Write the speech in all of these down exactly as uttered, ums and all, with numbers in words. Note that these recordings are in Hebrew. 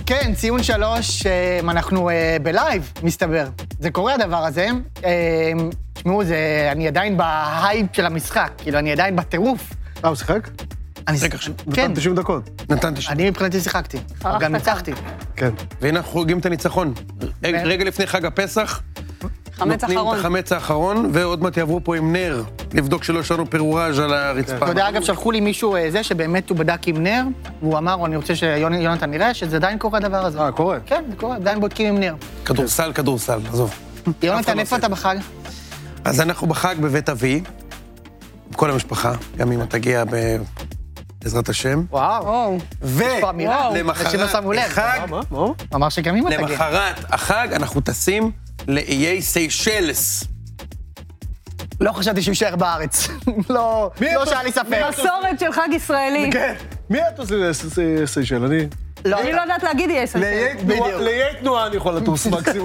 כן, ציון שלוש, אנחנו בלייב, מסתבר. זה קורה הדבר הזה. תשמעו, אני עדיין בהייפ של המשחק, כאילו, אני עדיין בטירוף. אה, הוא שיחק? אני שיחק. נתן תשעים דקות. נתן תשעים. אני מבחינתי שיחקתי, גם ניצחתי. כן. והנה אנחנו חוגגים את הניצחון. רגע לפני חג הפסח, חמץ אחרון. נותנים את החמץ האחרון, ועוד מעט יעברו פה עם נר, לבדוק שלא יש לנו פירורז' על הרצפה. אתה יודע, אגב, שלחו לי מישהו זה, שבאמת הוא בדק עם נר, והוא אמר, אני רוצה שיונתן נראה, שזה עדיין קורה הדבר הזה. אה, קורה? כן, זה קורה, עדיין בודקים עם נר. כדורסל, כדורסל, עזוב. יונתן, איפה אתה בחג? אז אנחנו בחג בבית אבי, כל המשפחה, גם אם תגיע בעזרת השם. וואו. ולמחרת החג, אמר שגם אם תגיע. למחרת החג אנחנו טסים לאיי סיישלס. לא חשבתי שהוא יישאר בארץ. לא, לא שהיה לי ספק. מסורת של חג ישראלי. כן. מי את עושה לסיישל? אני... אני לא יודעת להגיד איי סיישל. לאיי תנועה אני יכול לטוס מקסימום.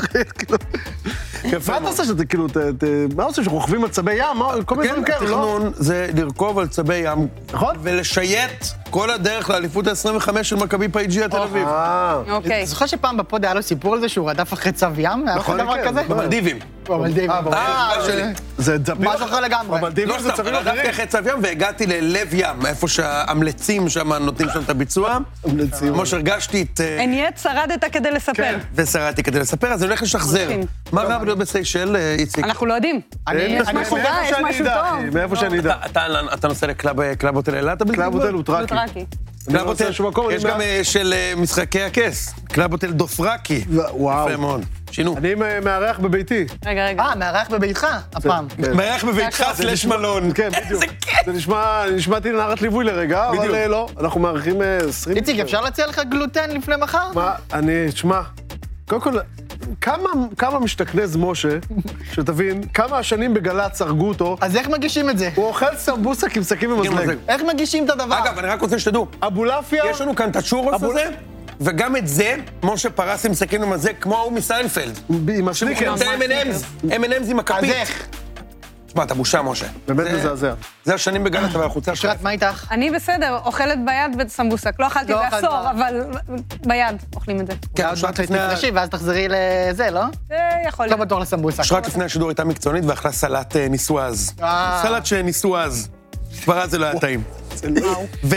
מה אתה עושה שאתה כאילו, מה עושה שרוכבים על צבי ים? כל מיני דברים כאלה, לא? התכנון זה לרכוב על צבי ים. נכון? ולשייט כל הדרך לאליפות ה-עשרים וחמש של מכבי פייג'יה תל אביב. אוקיי. אתה זוכר שפעם בפוד היה לו סיפור על זה שהוא רדף אחרי צב ים? היה לך דבר כזה? במלדיבים. במלדיבים. אה, זה דפים. מה זוכר לגמרי? במלדיבים לא זה סתם, צבים רדפתי אחרים. אחרי צב ים והגעתי ללב ים, איפה שהמלצים שם נותנים שם את הביצוע. כמו שהרגשתי את... ענייט, שרדת כדי לספר. ושרדתי כדי לספר, אז אני הולך לשחזר. מה רב להיות בסיישל, איציק? אנחנו לא יודעים. אני חושב... יש משהו טוב. מאיפה שאני אדע. אתה נוסע לקלאב הוטל אילת? קלאב הוטל אוטרקי. קלאב הוטל, יש גם של משחקי הכס. קלאב הוטל דופרקי. וואו. יפה מאוד. שינו. אני מארח בביתי. רגע, רגע. אה, מארח בביתך, הפעם. מארח בביתך סלש מלון. כן, בדיוק. זה נשמע, נשמעתי לנערת ליווי לרגע, אבל לא, אנחנו מארחים עשרים... איציק, אפשר להציע לך גלוטן לפני מחר? מה, אני, תשמע, קודם כל, כמה, כמה משתכנז משה, שתבין, כמה השנים בגל"צ הרגו אותו, אז איך מגישים את זה? הוא אוכל סמבוסק עם שקים ומזלג. איך מגישים את הדבר? אגב, אני רק רוצה שתדעו, אבולעפיה... יש לנו כאן את הצ'ורוס הזה, וגם את זה, משה פרס עם סכין ומזלג, כמו ההוא מסיינפלד. עם השניקר. זה אם אנד אמס, אם אנד אמס עם הכפית. אז איך? תשמע, אתה בושה, משה. באמת מזעזע. זה השנים בגל"צ, אבל החוצה שלך. שרת, מה איתך? אני בסדר, אוכלת ביד בסמבוסק. לא אכלתי לא בעשור, אכלת. אבל ביד אוכלים את זה. כן, עוד אושרת מעט לפני... תפרשי, ואז תחזרי לזה, לא? זה יכול לא להיות. בטוח לסמבוסק. אושרת לפני השידור הייתה מקצוענית ואכלה סלט אה, ניסו אז. אה. סלט שניסו אז. כבר אז זה לא היה טעים. ו...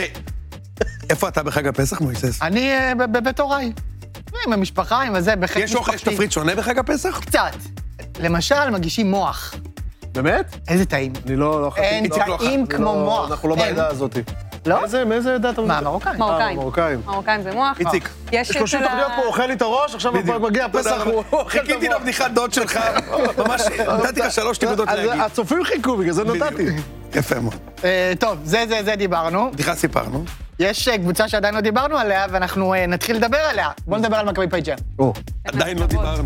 איפה אתה בחג הפסח, מויסס? אני אה, ב- בבית הוריי. עם המשפחה, עם הזה, בחיק יש אוכל, יש משפחתי. תפריט שונה בחג הפסח? קצת. למשל, מגישים מוח. באמת? איזה טעים. אני לא... לא אכלתי. אין איציק לא אכל. טעים כמו מוח. אנחנו לא אין. בעדה הזאת. לא? מאיזה, מאיזה עדה אתה מה, מדבר? מרוקאים? מרוקאים. מרוקאים. מרוקאים זה מוח. איציק. יש שלושים אצל תוכניות ה- פה, אוכל לי את הראש, עכשיו מגיע פסח, הוא אוכל את חיכיתי המוח. לבדיחת דוד שלך, ממש נתתי לך שלוש נקודות אז להגיד. הצופים חיכו, בגלל זה נתתי. יפה מאוד. אה, טוב, זה, זה, זה דיברנו. בדיחה סיפרנו. יש אה, קבוצה שעדיין לא דיברנו עליה, ואנחנו אה, נתחיל לדבר עליה. בואו נדבר על מכבי פייג'ה. או. עדיין לא דיברנו.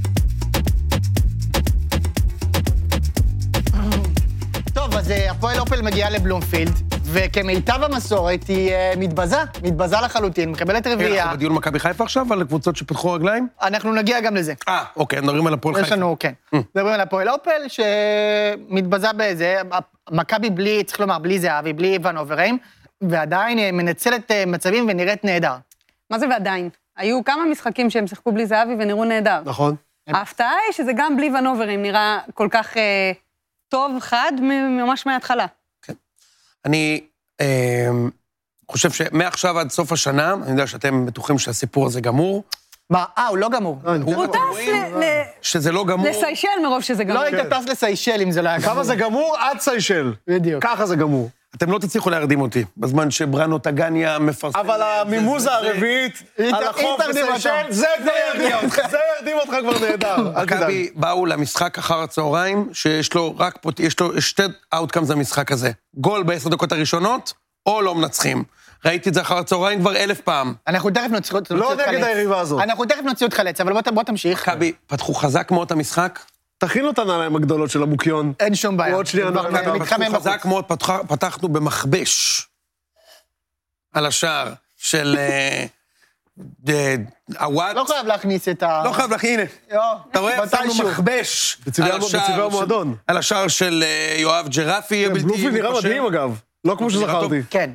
טוב, אז אה, הפועל אופל מגיעה לבלומפילד, וכמיטב המסורת היא אה, מתבזה, מתבזה לחלוטין, מקבלת רביעייה. אנחנו בדיון מכבי חיפה עכשיו, על הקבוצות שפתחו רגליים? אנחנו נגיע גם לזה. אה, אוקיי, מדברים על הפועל יש חיפה. לנו, כן. מדברים על הפועל אופל, שמתבזה בזה, מכבי בלי, צריך לומר, בלי זהבי, בלי ונוברים, ועדיין אה, מנצלת אה, מצבים ונראית נהדר. מה זה ועדיין? היו כמה משחקים שהם שיחקו בלי זהבי ונראו נהדר. נכון. ההפתעה היא שזה גם בלי ונוברים נראה כל כך אה, טוב, חד, מ- ממש מההתחלה. אני אה, חושב שמעכשיו עד סוף השנה, אני יודע שאתם בטוחים שהסיפור הזה גמור, מה, אה, הוא לא גמור. הוא טס ל- ל- שזה לא גמור. לסיישל מרוב שזה גמור. לא היית טס לסיישל אם זה לא היה גמור. כמה זה גמור? עד סיישל. בדיוק. ככה זה גמור. אתם לא תצליחו להרדים אותי, בזמן שבראנו טגניה מפרסם... אבל המימוזה הרביעית על החוף בסיישל, זה כבר ירדים אותך. זה ירדים אותך כבר נהדר. אל תדאג. מכבי באו למשחק אחר הצהריים, שיש לו רק פה, יש לו שתי אאוטקאמס למשחק הזה. גול בעשר דקות הראשונות, או לא מנצחים. ראיתי את זה אחר הצהריים כבר אלף פעם. אנחנו תכף נוציא אותך לץ. לא נגד היריבה הזאת. אנחנו תכף נוציא אותך לץ, אבל בוא ת- בוא תמשיך. מכבי פתחו חזק מאוד את המשחק, תכין אותה נעליים הגדולות של המוקיון. אין שום בעיה. עוד שנייה כבר נראה. מתחמם פתחו בחוץ. חזק מאוד, פתח- פתחנו במכבש על השער של אה, אה, הוואט. לא חייב להכניס את ה... לא חייב לך, הנה. לא, אתה רואה, שמנו מתישהו. מכבש בצבעי על המ- השער בצבעי של- המועדון. על השער של אה, יואב ג'רפי. הבלתי בלומפילד נראה מקושר. מדהים אגב. לא כמו שזכרתי. כן.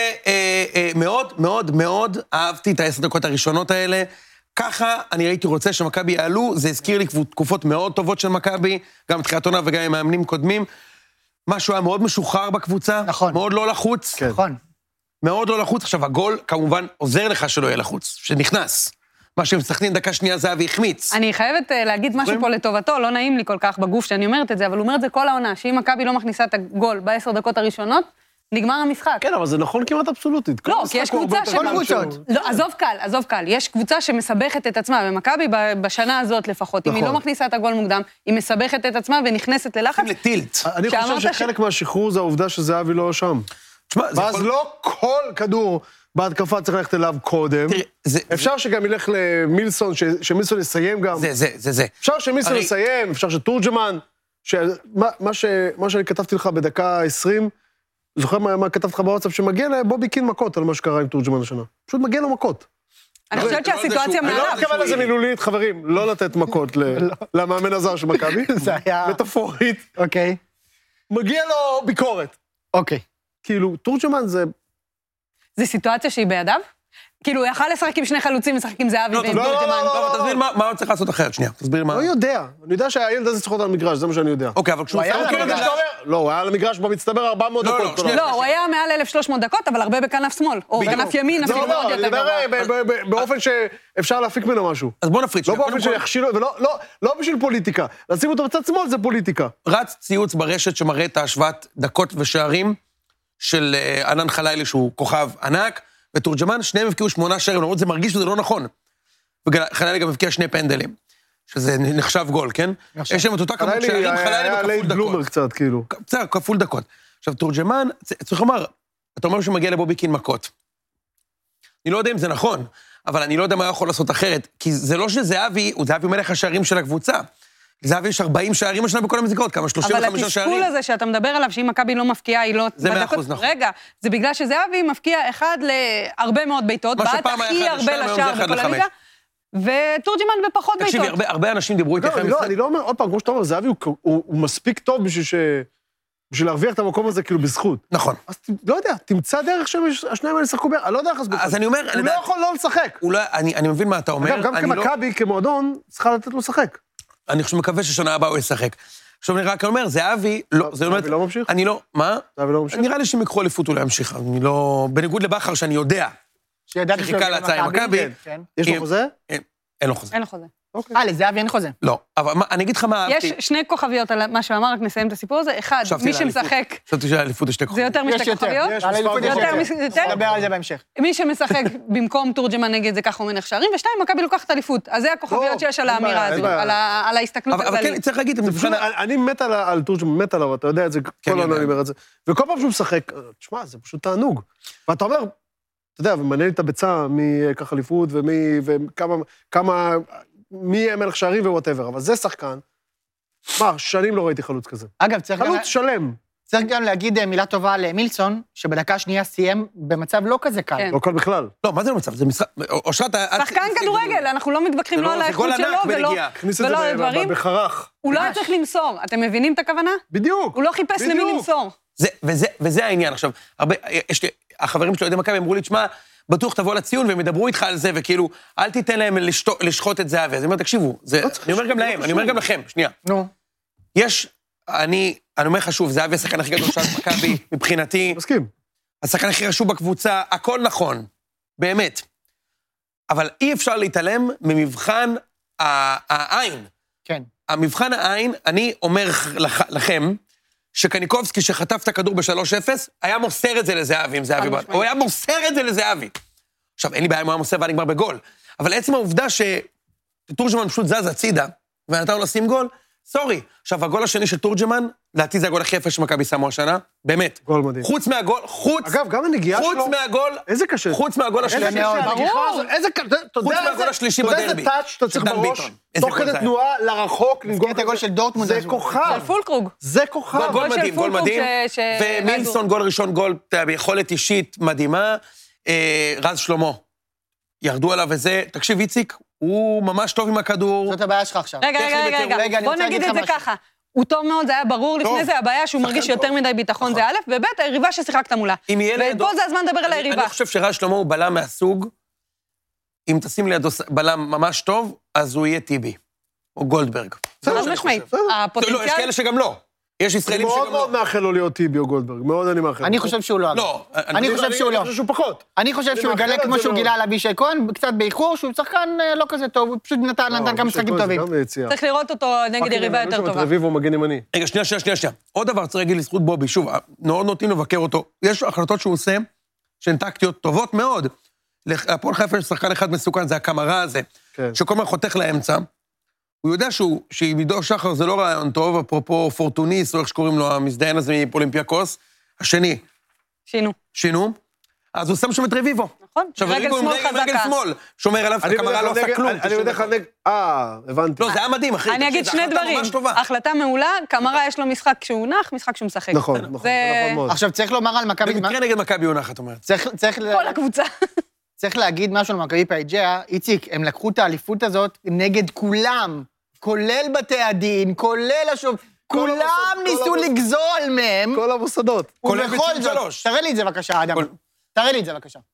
ומאוד מאוד מאוד אהבתי את העשר דקות הראשונות האלה. ככה אני הייתי רוצה שמכבי יעלו, זה הזכיר לי תקופות מאוד טובות של מכבי, גם תחילת עונה וגם עם מאמנים קודמים. משהו היה מאוד משוחרר בקבוצה, נכון. מאוד לא לחוץ. כן. נכון. מאוד לא לחוץ. עכשיו, הגול כמובן עוזר לך שלא יהיה לחוץ, שנכנס. מה שהם סכנין דקה שנייה זה אבי החמיץ. אני חייבת uh, להגיד משהו פה לטובתו, לא נעים לי כל כך בגוף שאני אומרת את זה, אבל הוא אומר את זה כל העונה, שאם מכבי לא מכניסה את הגול בעשר דקות הראשונות, נגמר המשחק. כן, אבל זה נכון כמעט אבסולוטית. לא, כי יש קבוצה ש... כל קבוצות. לא, עזוב קל, עזוב קל. יש קבוצה שמסבכת את עצמה, ומכבי בשנה הזאת לפחות, אם היא לא מכניסה את הגול מוקדם, היא מסבכת את עצמה ונכנסת ללחץ. לטילט. אני חושב שחלק מהשחרור זה העובדה שזהבי לא שם. ואז לא כל כדור בהתקפה צריך ללכת אליו קודם. אפשר שגם ילך למילסון, שמילסון יסיים גם. זה, זה, זה, זה. אפשר שמילסון יסיים, אפשר שתורג'מן, מה שאני כתבתי לך בדקה עשרים, זוכר מה כתבתי לך בוואטסאפ, שמגיע לבובי קין מכות על מה שקרה עם תורג'מן השנה. פשוט מגיע לו מכות. אני חושבת שהסיטואציה אני לא מתכוון לזה מילולית, חברים, לא לתת מכות למאמן הזר של מכבי. זה היה... מטאפורית. אוקיי. מגיע לו ביקורת. אוקיי. כאילו, תורג'מן זה... זה סיטואציה שהיא בידיו? כאילו, הוא יכל לשחק עם שני חלוצים, לשחק עם זהבי ועם תורג'מן. לא, תסביר מה הוא צריך לעשות אחרת, שנייה. תסביר מה... לא יודע. אני יודע שהילד הזה צריך להיות על המגרש, זה מה שאני יודע. אוקיי, אבל כשהוא... לא, הוא היה על המגרש במצטבר ארבע מאות דקות. לא, הוא היה מעל אלף ושלוש מאות דקות, אבל הרבה בכנף שמאל, או בכנף ימין, אפילו מאוד יותר גרוע. אני מדבר באופן שאפשר להפיק ממנו משהו. אז בוא נפריד. לא באופן שיכשילו, ולא בשביל פוליטיקה. לשים אותו בצד שמאל זה פוליטיקה. רץ ציוץ ברשת שמראה את ההשוואת דקות ושערים של ענן חלילי, שהוא כוכב ענק, ותורג'מן, שניהם הבקיעו שמונה שערים, למרות זה מרגיש שזה לא נכון. וחלילי גם הבקיע שני פנדלים, שזה נחשב גול, כן? יש להם את אותה כמות שערים, חלילי בכפול דקות. בלומר קצת, כאילו. בסדר, כפול דקות. עכשיו, תורג'מן, צריך לומר, אתה אומר שהוא מגיע לבובי קין מכות. אני לא יודע אם זה נכון, אבל אני לא יודע מה יכול לעשות אחרת, כי זה לא שזהבי, הוא זהבי מלך השערים של הקבוצה. לזהבי יש ארבעים שערים השנה בכל המסגרות, כמה שלושים וחמישה שערים. אבל התסכול הזה שאתה מדבר עליו, שאם מכבי לא מפקיעה, היא לא... זה מאה אחוז נכון. רגע, זה בגלל שזהבי מפקיע אחד להרבה מאוד ביתות, בעט הכי הרבה לשער בכל הליגה, וטורג'מן בפחות ביתות. תקשיבי, הרבה אנשים דיברו איתי אחרי משחק. אני לא אומר, עוד פעם, כמו שאתה אומר, זהבי הוא מספיק טוב בשביל להרוויח את המקום הזה כאילו בזכות. נכון. אז לא יודע, תמצא דרך שהשניים האלה ישחקו ביחד, אני לא יודע איך אז אז אני אומר... הוא לא יכול לא לשחק. אני מבין מה אתה אומר. אגב, גם כמכבי, כמועדון, צריכה לתת לו לשחק. אני חושב מקווה ששנה הבאה הוא ישחק. עכשיו אני רק אומר, זהבי, לא, זה זהבי לא ממשיך? אני לא, מה? זהבי לא ממשיך? נראה לי שהם יקחו אליפות הוא להמשיך, אני לא, בניגוד לבחר שאני יודע, שחיכה להצעה עם מכבי, יש לו חוזה? אין לו חוזה. אין לו חוזה. אה, לזהבי אין חוזה. לא, אבל אני אגיד לך מה יש שני כוכביות על מה שהוא אמר, רק נסיים את הסיפור הזה. אחד, מי שמשחק... חשבתי שלאליפות יש שתי כוכביות. זה יותר משתי כוכביות? יש יותר. נדבר על זה בהמשך. מי שמשחק במקום תורג'מן נגד זה ככה הוא מלך שערים, ושתיים, מכבי לוקחת אליפות. אז זה הכוכביות שיש על האמירה הזו, על ההסתכלות הכללית. אבל כן, צריך להגיד, אני מת על תורג'מן, מת עליו, אתה יודע את זה, כל העונה אני אומר את זה. וכל פעם שהוא משחק, תשמע, זה פשוט תענוג. ואתה אומר, אתה יודע, ומעניין את הביצה מי ייקח אליפות ומי, וכמה, מי יהיה מלך שערים ווואטאבר, אבל זה שחקן, מה, שנים לא ראיתי חלוץ כזה. אגב, צריך גם... חלוץ שלם. צריך גם להגיד מילה טובה למילסון, שבדקה השנייה סיים במצב לא כזה קל. לא קל בכלל. לא, מה זה במצב? זה משחק... שחקן כדורגל, אנחנו לא מתווכחים לא על האיכות שלו ולא על הדברים. בחרך. הוא לא היה צריך למסור, אתם מבינים את הכוונה? בדיוק. הוא לא חיפש למי למסור. וזה העניין. עכשיו, החברים שלו, יודעים מכבי, אמרו לי, תשמע, בטוח תבוא לציון והם ידברו איתך על זה, וכאילו, אל תיתן להם לשחוט את זהבי. אז אני אומר, תקשיבו, אני אומר גם להם, אני אומר גם לכם, שנייה. נו. יש, אני, אני אומר לך שוב, זהבי השחקן הכי גדול של מכבי, מבחינתי. מסכים. השחקן הכי חשוב בקבוצה, הכל נכון, באמת. אבל אי אפשר להתעלם ממבחן העין. כן. המבחן העין, אני אומר לכם, שקניקובסקי שחטף את הכדור ב-שלוש אפס, היה מוסר את זה לזהבי, עם זהבי בעד. הוא היה מוסר את זה לזהבי. עכשיו, אין לי בעיה אם הוא היה מוסר והיה נגמר בגול, אבל עצם העובדה שתורג'מן פשוט זז הצידה, ונתן לו לשים גול, סורי. עכשיו, הגול השני של תורג'מן, לדעתי זה הגול הכי יפה שמכבי שמו השנה, באמת. גול מדהים. חוץ מהגול, חוץ... אגב, גם הנגיעה שלו... חוץ מהגול... איזה קשה. חוץ מהגול השלישי. ברור. איזה קשה. חוץ מהגול השלישי בדרבי. אתה יודע איזה טאץ' שאתה צריך בראש, תוך כדי תנועה לרחוק, נזכיר את הגול של דורטמונד. זה כוכב. של פולקרוג. זה כוכב. גול מדהים, גול מדהים. ומילסון, גול ראשון, גול ביכולת אישית מדהימה. רז שלמה, ירדו עליו וזה. תקשיב, איציק, הוא ממש טוב עם הכדור. זאת הבעיה שלך עכשיו. רגע, רגע, רגע, בוא נגיד את זה ככה. הוא טוב מאוד, זה היה ברור לפני זה, הבעיה שהוא מרגיש יותר מדי ביטחון זה א', וב' היריבה ששיחקת מולה. ופה זה הזמן לדבר על היריבה. אני חושב שרז שלמה הוא בלם מהסוג, אם תשים לידו בלם ממש טוב, אז הוא יהיה טיבי, או גולדברג. חד משמעית. לא, יש כאלה שגם לא. יש ישראלים שגם לא. מאוד מאוד מאחל לו להיות טיבי או גולדברג, מאוד אני מאחל. אני חושב שהוא לא. לא. אני חושב שהוא לא. אני חושב שהוא פחות. אני חושב שהוא יגלה כמו שהוא גילה על אבישי כהן, קצת באיחור, שהוא שחקן לא כזה טוב, הוא פשוט נתן כמה משחקים טובים. צריך לראות אותו נגד יריבה יותר טובה. רביבו מגן ימני. רגע, שנייה, שנייה, שנייה, שנייה. עוד דבר צריך להגיד לזכות בובי, שוב, מאוד נוטים לבקר אותו. יש החלטות שהוא עושה, שהן טקטיות טובות מאוד. הפועל חיפה יש שחקן אחד מסוכן, זה הקמרה הזה, שכל מה חותך לאמצע. הוא יודע שעם עידו שחר זה לא רעיון טוב, אפרופו פורטוניס, או איך שקוראים לו, המזדיין הזה מאולימפיאקוס, השני. שינו. שינו. אז הוא שם שם את רביבו. נכון, רגל שמאל חזקה. רגל שמאל, שומר עליו, הקמרה לא עושה כלום. אני בדרך כלל נגד... אה, הבנתי. לא, זה היה מדהים, אחי. אני אגיד שני דברים. החלטה מעולה, קמרה יש לו משחק שהוא נח, משחק שהוא משחק. נכון, נכון, נכון מאוד. עכשיו צריך לומר על מכבי... במקרה נגד מכבי הוא נח, את אומרת. כל הקבוצה. צריך להגיד משהו על מכבי פייג'ה, איציק, הם לקחו את האליפות הזאת נגד כולם, כולל בתי הדין, כולל השוב... כולם ניסו לגזול מהם. כל המוסדות. ובכל זאת, תראה לי את זה בבקשה, אדם. תראה לי את זה בבקשה.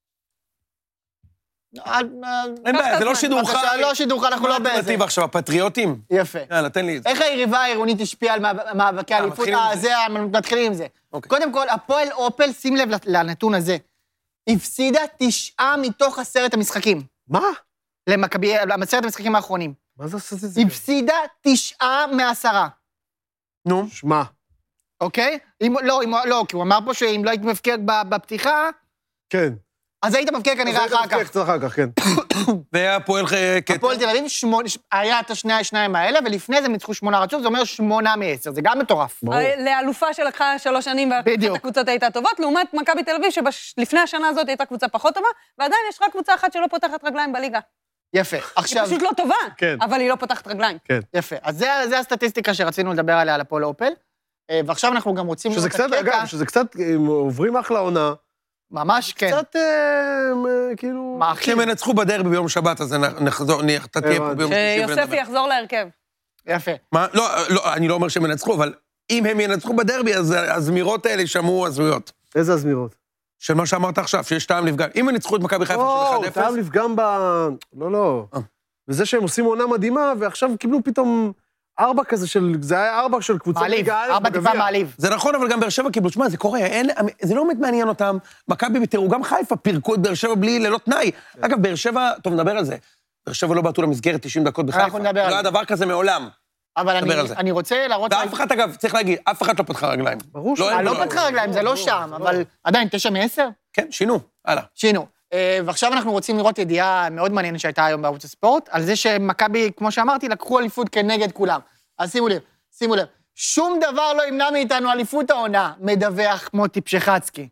אין בעיה, זה לא שידורך. לא שידורך, אנחנו לא באיזה. עכשיו, הפטריוטים. יפה. יאללה, תן לי את זה. איך היריבה העירונית השפיעה על מאבקי האליפות? זה, מתחילים עם זה. קודם כל, הפועל אופל, שים לב לנתון הזה, הפסידה תשעה מתוך עשרת המשחקים. מה? למכבי, לעשרת המשחקים האחרונים. מה זה עושה את זה? הפסידה תשעה מעשרה. נו. שמה. אוקיי? לא, לא, כי הוא אמר פה שאם לא היית מבקיע בפתיחה... כן. אז היית מבקיע כנראה אחר כך. אז היית מבקיע קצת אחר כך, כן. והפועל קטע. הפועל תל אביב, היה את השני השניים האלה, ולפני זה ניצחו שמונה רצוף, זה אומר שמונה מעשר, זה גם מטורף. לאלופה שלקחה שלוש שנים, ואחת הקבוצות הייתה טובות, לעומת מכבי תל אביב, שלפני השנה הזאת הייתה קבוצה פחות טובה, ועדיין יש רק קבוצה אחת שלא פותחת רגליים בליגה. יפה. היא פשוט לא טובה, אבל היא לא פותחת רגליים. יפה. אז זה הסטטיסטיקה שרצינו לדבר עליה על הפועל אופל, ועכשיו אנחנו גם רוצים לראות את הקטע. שזה קצת, עוברים אחלה עונה, ממש כן. קצת, כאילו... כשהם ינצחו בדרבי ביום שבת, אז נחזור, אתה תהיה פה ביום שלישי. שיוספי יחזור להרכב. יפה. מה? לא, לא, אני לא אומר שהם ינצחו, אבל אם הם ינצחו בדרבי, אז הזמירות האלה שמעו הזויות. איזה הזמירות? של מה שאמרת עכשיו, שיש טעם לפגם. אם הם ניצחו את מכבי חיפה של אחד אפס... לא, טעם לפגם ב... לא, לא. וזה שהם עושים עונה מדהימה, ועכשיו קיבלו פתאום... ארבע כזה של, זה היה ארבע של קבוצה ליגה א' ארבע טיפה מעליב. זה נכון, אבל גם באר שבע קיבלו, שמה, זה קורה, אין, זה לא באמת מעניין אותם, מכבי בתראו, גם חיפה פירקו את באר שבע בלי ללא תנאי. אגב, באר שבע, טוב, נדבר על זה, באר שבע לא בעטו למסגרת תשעים דקות בחיפה, לא היה דבר כזה מעולם. אבל אני, אני רוצה להראות... ואף אחד, אגב, צריך להגיד, אף אחד לא פתחה רגליים. ברור לא, לא פתחה רגליים, זה לא שם, אבל עדיין, תשע מעשר? כן, שינו, הלאה. שינו. ועכשיו אנחנו רוצים לראות ידיעה מאוד מעניינת שהייתה היום בערוץ הספורט, על זה שמכבי, כמו שאמרתי, לקחו אליפות כנגד כולם. אז שימו לב, שימו לב, שום דבר לא ימנע מאיתנו אליפות העונה, מדווח מוטי פשחצקי.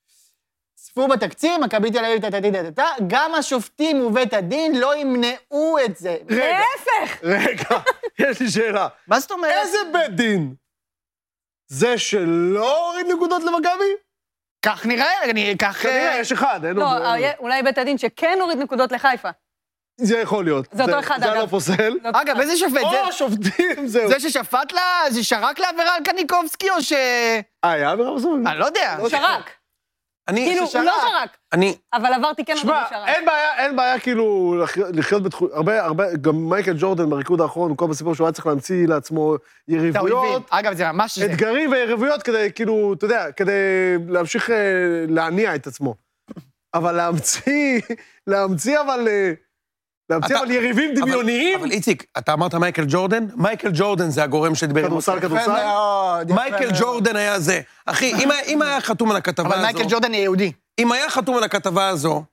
צפו בתקציר, מכבי תל אביב, תתתתתתת, גם השופטים ובית הדין לא ימנעו את זה. להפך! רגע, יש לי שאלה. מה זאת אומרת? איזה בית דין? זה שלא הוריד נקודות למכבי? כך נראה, אני כך... כנראה, יש אחד, אין עוד... לא, אולי בית הדין שכן הוריד נקודות לחיפה. זה יכול להיות. זה אותו אחד, אגב. זה לא פוסל. אגב, איזה שופט? או, שופטים, זהו. זה ששפט לה, זה שרק לעבירה על קניקובסקי, או ש... אה, היה עבירה בסוף? אני לא יודע. שרק. כאילו, הוא לא שרק. אני... אבל עברתי כן שמה, אין בעיה, אין בעיה כאילו לחיות בתחום... הרבה, הרבה, גם מייקל ג'ורדן בריקוד האחרון, הוא כל בסיפור שהוא היה צריך להמציא לעצמו יריבויות. אגב, זה ממש... אתגרים ויריבויות כדי, כאילו, אתה יודע, כדי להמשיך להניע את עצמו. אבל להמציא, להמציא אבל... להמציא אבל יריבים דמיוניים. אבל איציק, אתה אמרת מייקל ג'ורדן? מייקל ג'ורדן זה הגורם שדיבר... כדורסל, כדורסל? מייקל ג'ורדן היה זה. אחי, אם היה חתום על הכתבה הזו... אבל מייקל ג'ורדן יהודי. אם היה חתום על הכתבה הזו,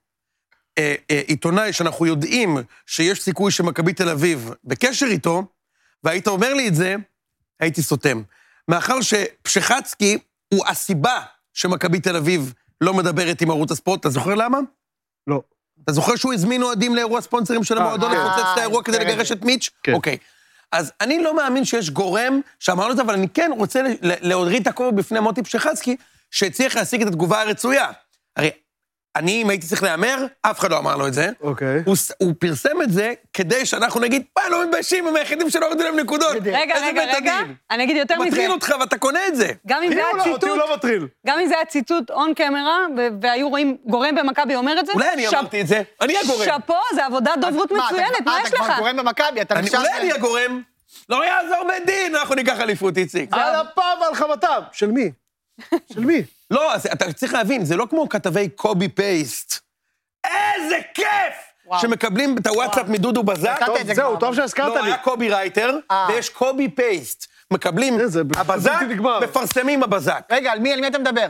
עיתונאי שאנחנו יודעים שיש סיכוי שמכבי תל אביב בקשר איתו, והיית אומר לי את זה, הייתי סותם. מאחר שפשחצקי הוא הסיבה שמכבי תל אביב לא מדברת עם ערוץ הספורט, אתה זוכר למה? לא. אתה זוכר שהוא הזמין אוהדים לאירוע ספונסרים של המועדון לפוצץ את האירוע כדי לגרש את מיץ'? כן. אוקיי. אז אני לא מאמין שיש גורם שאמרנו את זה, אבל אני כן רוצה להוריד את הכובע בפני מוטי פשחצקי, שהצליח להשיג את התגובה הרצויה. הרי אני, אם הייתי צריך להיאמר, אף אחד לא אמר לו את זה. אוקיי. הוא, הוא פרסם את זה כדי שאנחנו נגיד, מה, לא מתביישים, הם היחידים שלא הורדו להם נקודות. רגע, איזה רגע, בית רגע, הדין? אני אגיד יותר מזה. מטריל אותך ואתה קונה את זה. גם אם זה היה אותי ציטוט, הוא לא מטריל. גם אם זה היה ציטוט און קמרה, והיו רואים גורם במכבי אומר את זה, אולי אני אמרתי את זה, אני הגורם. שאפו, זה עבודת דוברות מה, אתה- מצוינת, מה אה, יש אתה לך? כבר גורם במכבי, אתה אני- נשאר... אולי אני הגורם. לא יעזור בית דין, אנחנו ניקח אליפות, איציק. על אפם ועל חמתם. של מי? של מי? לא, אז אתה צריך להבין, זה לא כמו כתבי קובי פייסט. איזה כיף! שמקבלים את הוואטסאפ מדודו בזק. נתת את זה זהו, כבר. טוב שהזכרת לא, לי. היה קובי רייטר, אה. ויש קובי פייסט. מקבלים איזה, הבזק, בלתי נגמר. מפרסמים הבזק. רגע, על מי, על מי אתה מדבר?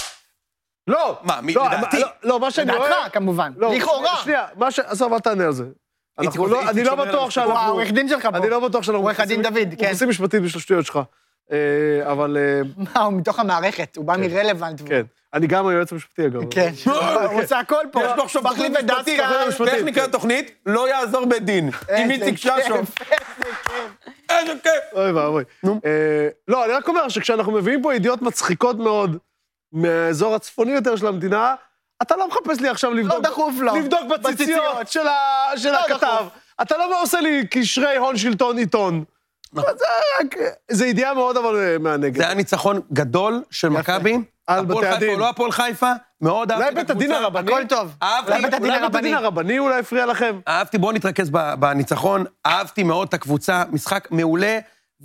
לא. מה, מי- לא, לדעתי? לא, לא, מה שאני רואה... לדעתך, כמובן. לא, לכאורה. שנייה, מה ש... עזוב, אל תענה על זה. אנחנו רוצה- לא- איציק אני לא שומר על בטוח המשפט. שאנחנו... הוא העורך דין שלך פה. אני לא בטוח שאנחנו... עורך הדין מוכנסים- דוד, כן. מוכנסים משפטית בשביל השטויות שלך. אה, אבל... אה, מה, הוא מתוך המערכת, הוא בא מרלוונט. כן. אני גם היועץ המשפטי, אגב. כן, הוא עושה הכל פה. יש לו עכשיו מחליף תוכנית את משפטית, דסקל. משפטית. איך נקרא התוכנית? לא יעזור בית דין. עם איזה איציק כיף, ששו. איזה כיף. איזה כיף. אוי ואבוי. אה, לא, אני רק אומר שכשאנחנו מביאים פה ידיעות מצחיקות מאוד מהאזור הצפוני יותר של המדינה, אתה לא מחפש לי עכשיו לבדוק... דחוף לו. לבדוק בציציות בציציות. של ה- של לא הכתב. דחוף. אתה לא עושה לי קשרי הון שלטון עיתון. זה רק... זה ידיעה מאוד אבל אה, מהנגד. זה היה ניצחון גדול של מכבי. על הפועל בתי חיפה הדין. או לא הפועל חיפה, מאוד אולי אהבתי את בית הדין הקבוצה. הרבני? הכל טוב. אהבתי. אולי בית הדין אולי בית הרבני. הדין הרבני אולי הפריע לכם? אהבתי, בואו נתרכז ב- בניצחון, אהבתי מאוד את הקבוצה, משחק מעולה,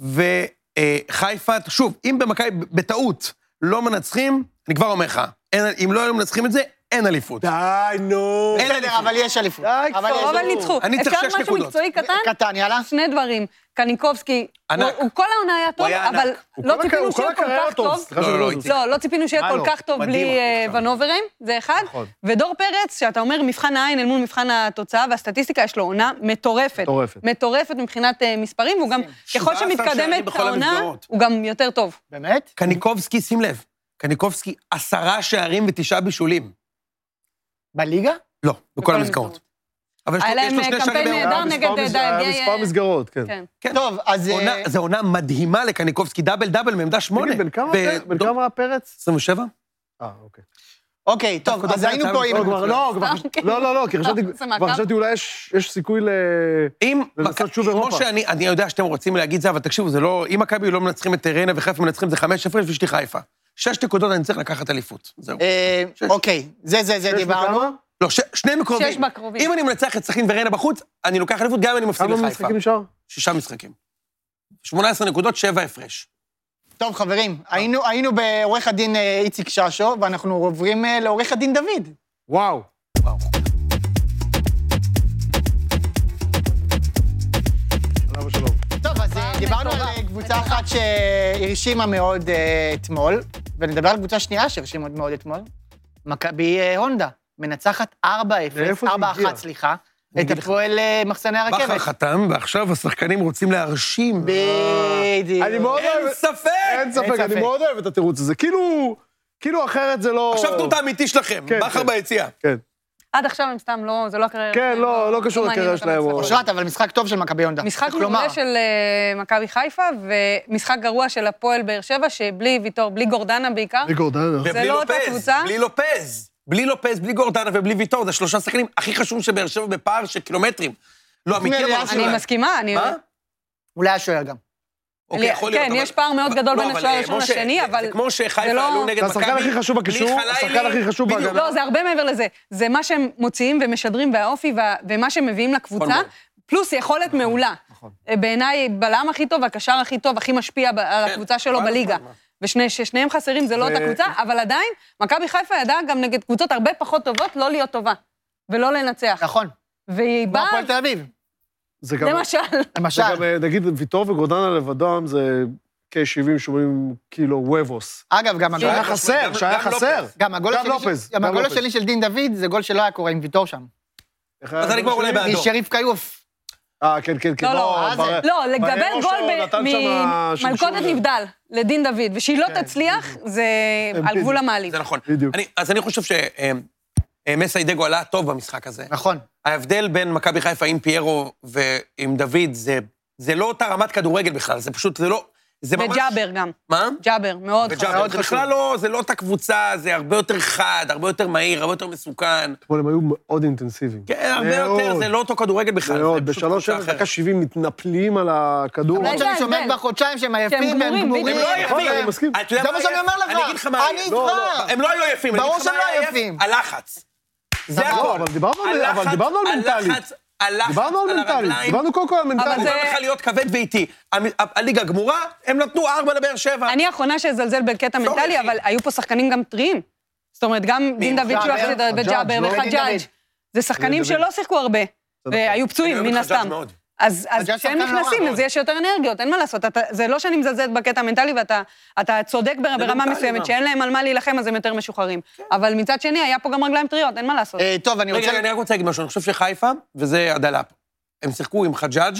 וחיפה, שוב, אם במכבי בטעות לא מנצחים, אני כבר אומר לך, אין- אם לא היו מנצחים את זה, אין אליפות. די, נו. אין בסדר, אליפות. אבל יש אליפות. די, אבל כבר. יש- אבל ניצחו. אני צריך אפשר שש משהו נקודות. מקצועי קטן? קטן, יאללה. שני דברים. קניקובסקי, ענק. הוא- הוא כל העונה היה טוב, היה אבל ענק. הוא לא כל ציפינו הקר- שיהיה כל כל הקריירה כך טוב. טוב. סליחה לא, שאני לא, אומר איציק. זאת. לא, לא ציפינו שיהיה מה כל לא? כך טוב מדהים בלי אה, עכשיו. ונוברים, זה אחד. נכון. ודור פרץ, שאתה אומר מבחן העין אל מול מבחן התוצאה והסטטיסטיקה, יש לו עונה מטורפת. מטורפת. מטורפת מבחינת אה, מספרים, והוא גם, ככל שבעה עשר שערים שמתקדמת בכל העונה, המסגרות. הוא גם יותר טוב. באמת? קניקובסקי, שים לב, קניקובסקי, עשרה שערים ותשעה בישולים. בליגה? לא, בכל המסגרות. אבל יש לו- היה להם, יש לו שני קמפיין שערים נהדר בעונה. נגד, מספר מס- דייגי, היה מספר אה, מסגרות, כן. כן. כן. טוב, אז... אה, עונה- זו עונה מדהימה לקניקובסקי, דאבל דאבל מעמדה שמונה. תגיד, בן כמה ו- פרץ? בן כמה פרץ? עשרים ושבע? אה, אוקיי. אוקיי, טוב, דווקא אז דווקא היינו יצא פה לנו עם... לא, כבר- לא, כבר- סתם, לא, לא, לא, כי חשבתי, זה כבר מעקב. חשבתי אולי יש יש סיכוי ל... אם, לנסות שוב כמו אירופה. שאני, אני יודע שאתם רוצים להגיד זה, אבל תקשיבו, זה לא, אם מכבי לא מנצחים את ריינה וחיפה מנצחים, זה חמש הפרש ויש לי חיפה. שש נקודות אני צריך לקחת אליפות. זהו. אה, אוקיי, זה, זה, זה יש דיברנו. בכמה? לא, ש- שני מקרובים. שש בקרובים. אם אני מנצח את סכין וריינה בחוץ, אני לוקח אליפות, גם אם אני מפסיד כמה לחיפה. משחקים נשאר? שישה משחקים. שמונה עשרה נקודות, שבע הפרש. טוב, חברים, היינו, היינו בעורך הדין אה, איציק ששו, ואנחנו עוברים אה, לעורך הדין דוד. וואו. וואו. עליו השלום. טוב, אז אה, דיברנו על אה, קבוצה אחת שהרשימה מאוד אה, אתמול, ונדבר על קבוצה שנייה שהרשימה מאוד אתמול. מכבי אה, הונדה, מנצחת ארבע אפס, מאיפה זה ארבע הגיע? אחת, סליחה, אני את אגיד לך. הפועל אה, מחסני בכר הרכבת. חתם, ועכשיו השחקנים רוצים להרשים. בדיוק. אני מאוד אין אוהב... ספק! אין ספק, ספק. אני מאוד אוהב את התירוץ הזה. כאילו... כאילו אחרת זה לא... עכשיו תראו את האמיתי שלכם, כן, בכר כן. ביציאה. כן. עד עכשיו הם סתם לא, זה לא הקריירה. כן, שלהם, לא, לא קשור מעניין לקריירה אותם שלהם, הצלחות. או- אושרת, אבל משחק טוב של מכבי הונדה. משחק צריך לומר. מעולה של אה, מכבי חיפה, ומשחק גרוע של הפועל באר שבע, שבלי ויטור, בלי גורדנה בעיקר. לי גורדנה. ובלי לא אותה לופז, קבוצה? בלי לופז. בלי לופז, בלי גורדנה ובלי ויטור, זה שלושה שחקנים הכי חשובים שבאר שבע בפער של קילומטרים. לא, אמיתי לי אבל אליאס, אני שלהם. מסכימה, אני... מה? אולי השוער גם. אוקיי, יכול להיות, כן, אבל- יש פער מאוד גדול לא, בין אבל, השוער אה, הראשון משה, לשני, זה- אבל... זה כמו שחיפה זה לא- עלו נגד זה מכבי. השחקן הכי חשוב בקישור, בלי חלילי, השחקן הכי חשוב בדיוק. בהגנה. לא, זה הרבה מעבר לזה. זה מה שהם מוציאים ומשדרים, והאופי, וה- ומה שהם מביאים לקבוצה, מאוד. פלוס יכולת מעולה. נכון. בעיניי, בלם הכי טוב, הקשר הכי טוב, הכי משפיע ב- על כן, הקבוצה שלו כל בליגה. הזמן, מה. וששניהם חסרים, זה לא ו- אותה קבוצה, אבל עדיין, מכבי חיפה ידעה גם נגד קבוצות הרבה פחות טובות לא להיות טובה, ולא לנצח. נכון. והיא כמו באה, הפועל תל אביב. זה גם... למשל. זה למשל. גם, אה, נגיד, ויטור וגורדנה לבדם זה כ-שבעים שמונים קילו וובוס. אגב, גם הגול... שהיה גם- חסר, גם- שהיה גם חסר. לופז. גם הגול גם השני לופז, של- גם גם הגול לופז. השני של דין דוד זה גול שלא היה קורה עם ויטור שם. איך היה אז אני הגול כבר עולה שלי? בעד. אדום. משריף כיוף. אה, כן, כן, כן. לא, לא, מה זה? בר- לא, לקבל באירו גול שהוא ב- נתן שמה שמשון ממלכודת זה. נבדל לדין דוד, ושהיא לא תצליח, זה על גבול המעליב. זה נכון. בדיוק. אני- אז אני חושב שמסיידגו עלה טוב במשחק הזה. נכון. ההבדל בין מכבי חיפה עם פיירו ועם דוד, זה, זה לא אותה רמת כדורגל בכלל, זה פשוט, זה לא, זה ממש... וג'אבר גם. מה? ג'אבר, מאוד חשוב. וג'אבר, זה בכלל לא, זה לא אותה קבוצה, זה הרבה יותר חד, הרבה יותר מהיר, הרבה יותר מסוכן. אתמול הם היו מאוד אינטנסיביים. כן, הרבה יותר, זה לא אותו כדורגל בכלל. מאוד, בשלוש שבע, דקה שבעים מתנפלים על הכדור. למרות שאני שומע כבר חודשיים שהם עייפים, והם גמורים. הם לא עייפים, אני מסכים. זה מה שאני אומר לך. אני אגיד לך מה... אני איתך. הם לא היו עייפים, אני ברור אגיד לך שהם מה לא היה עייפים. עייף. הלחץ. זה לא, הכל. אבל דיברנו על- אבל דיברנו על מנטלית. הלחץ, הלחץ דיברנו על מנטלית, דיברנו קודם כל על אבל מנטלית. זה לך להיות כבד ואיטי. הליגה גמורה, הם נתנו ארבע לבאר שבע. אני האחרונה שזלזל בקטע לא מנטלי, מבין. אבל היו פה שחקנים גם טריים. זאת אומרת, גם דין דוד שהוא חג'אג', הפסיד וג'אבר לא? וחג'אג'. זה שחקנים ודוד. שלא שיחקו הרבה, והיו פצועים, אני מן אוהב את חג'אג' הסתם. מאוד. אז אז חג'אג' כשהם שחקן לא נכנסים, רע. אז יש יותר אנרגיות, אין מה לעשות. אתה- זה לא שאני מזלזלת בקטע המנטלי, ואתה אתה צודק בר- ברמה מנטלי, מסוימת, מה? שאין להם על מה להילחם, אז הם יותר משוחררים. אבל מצד שני, היה פה גם רגליים טריות, אין מה לעשות. אה, טוב, אני רגע, רוצה... רגע, אני רק רוצה להגיד משהו, אני חושב שחיפה, וזה הדלאפ. הם שיחקו עם חג'אג',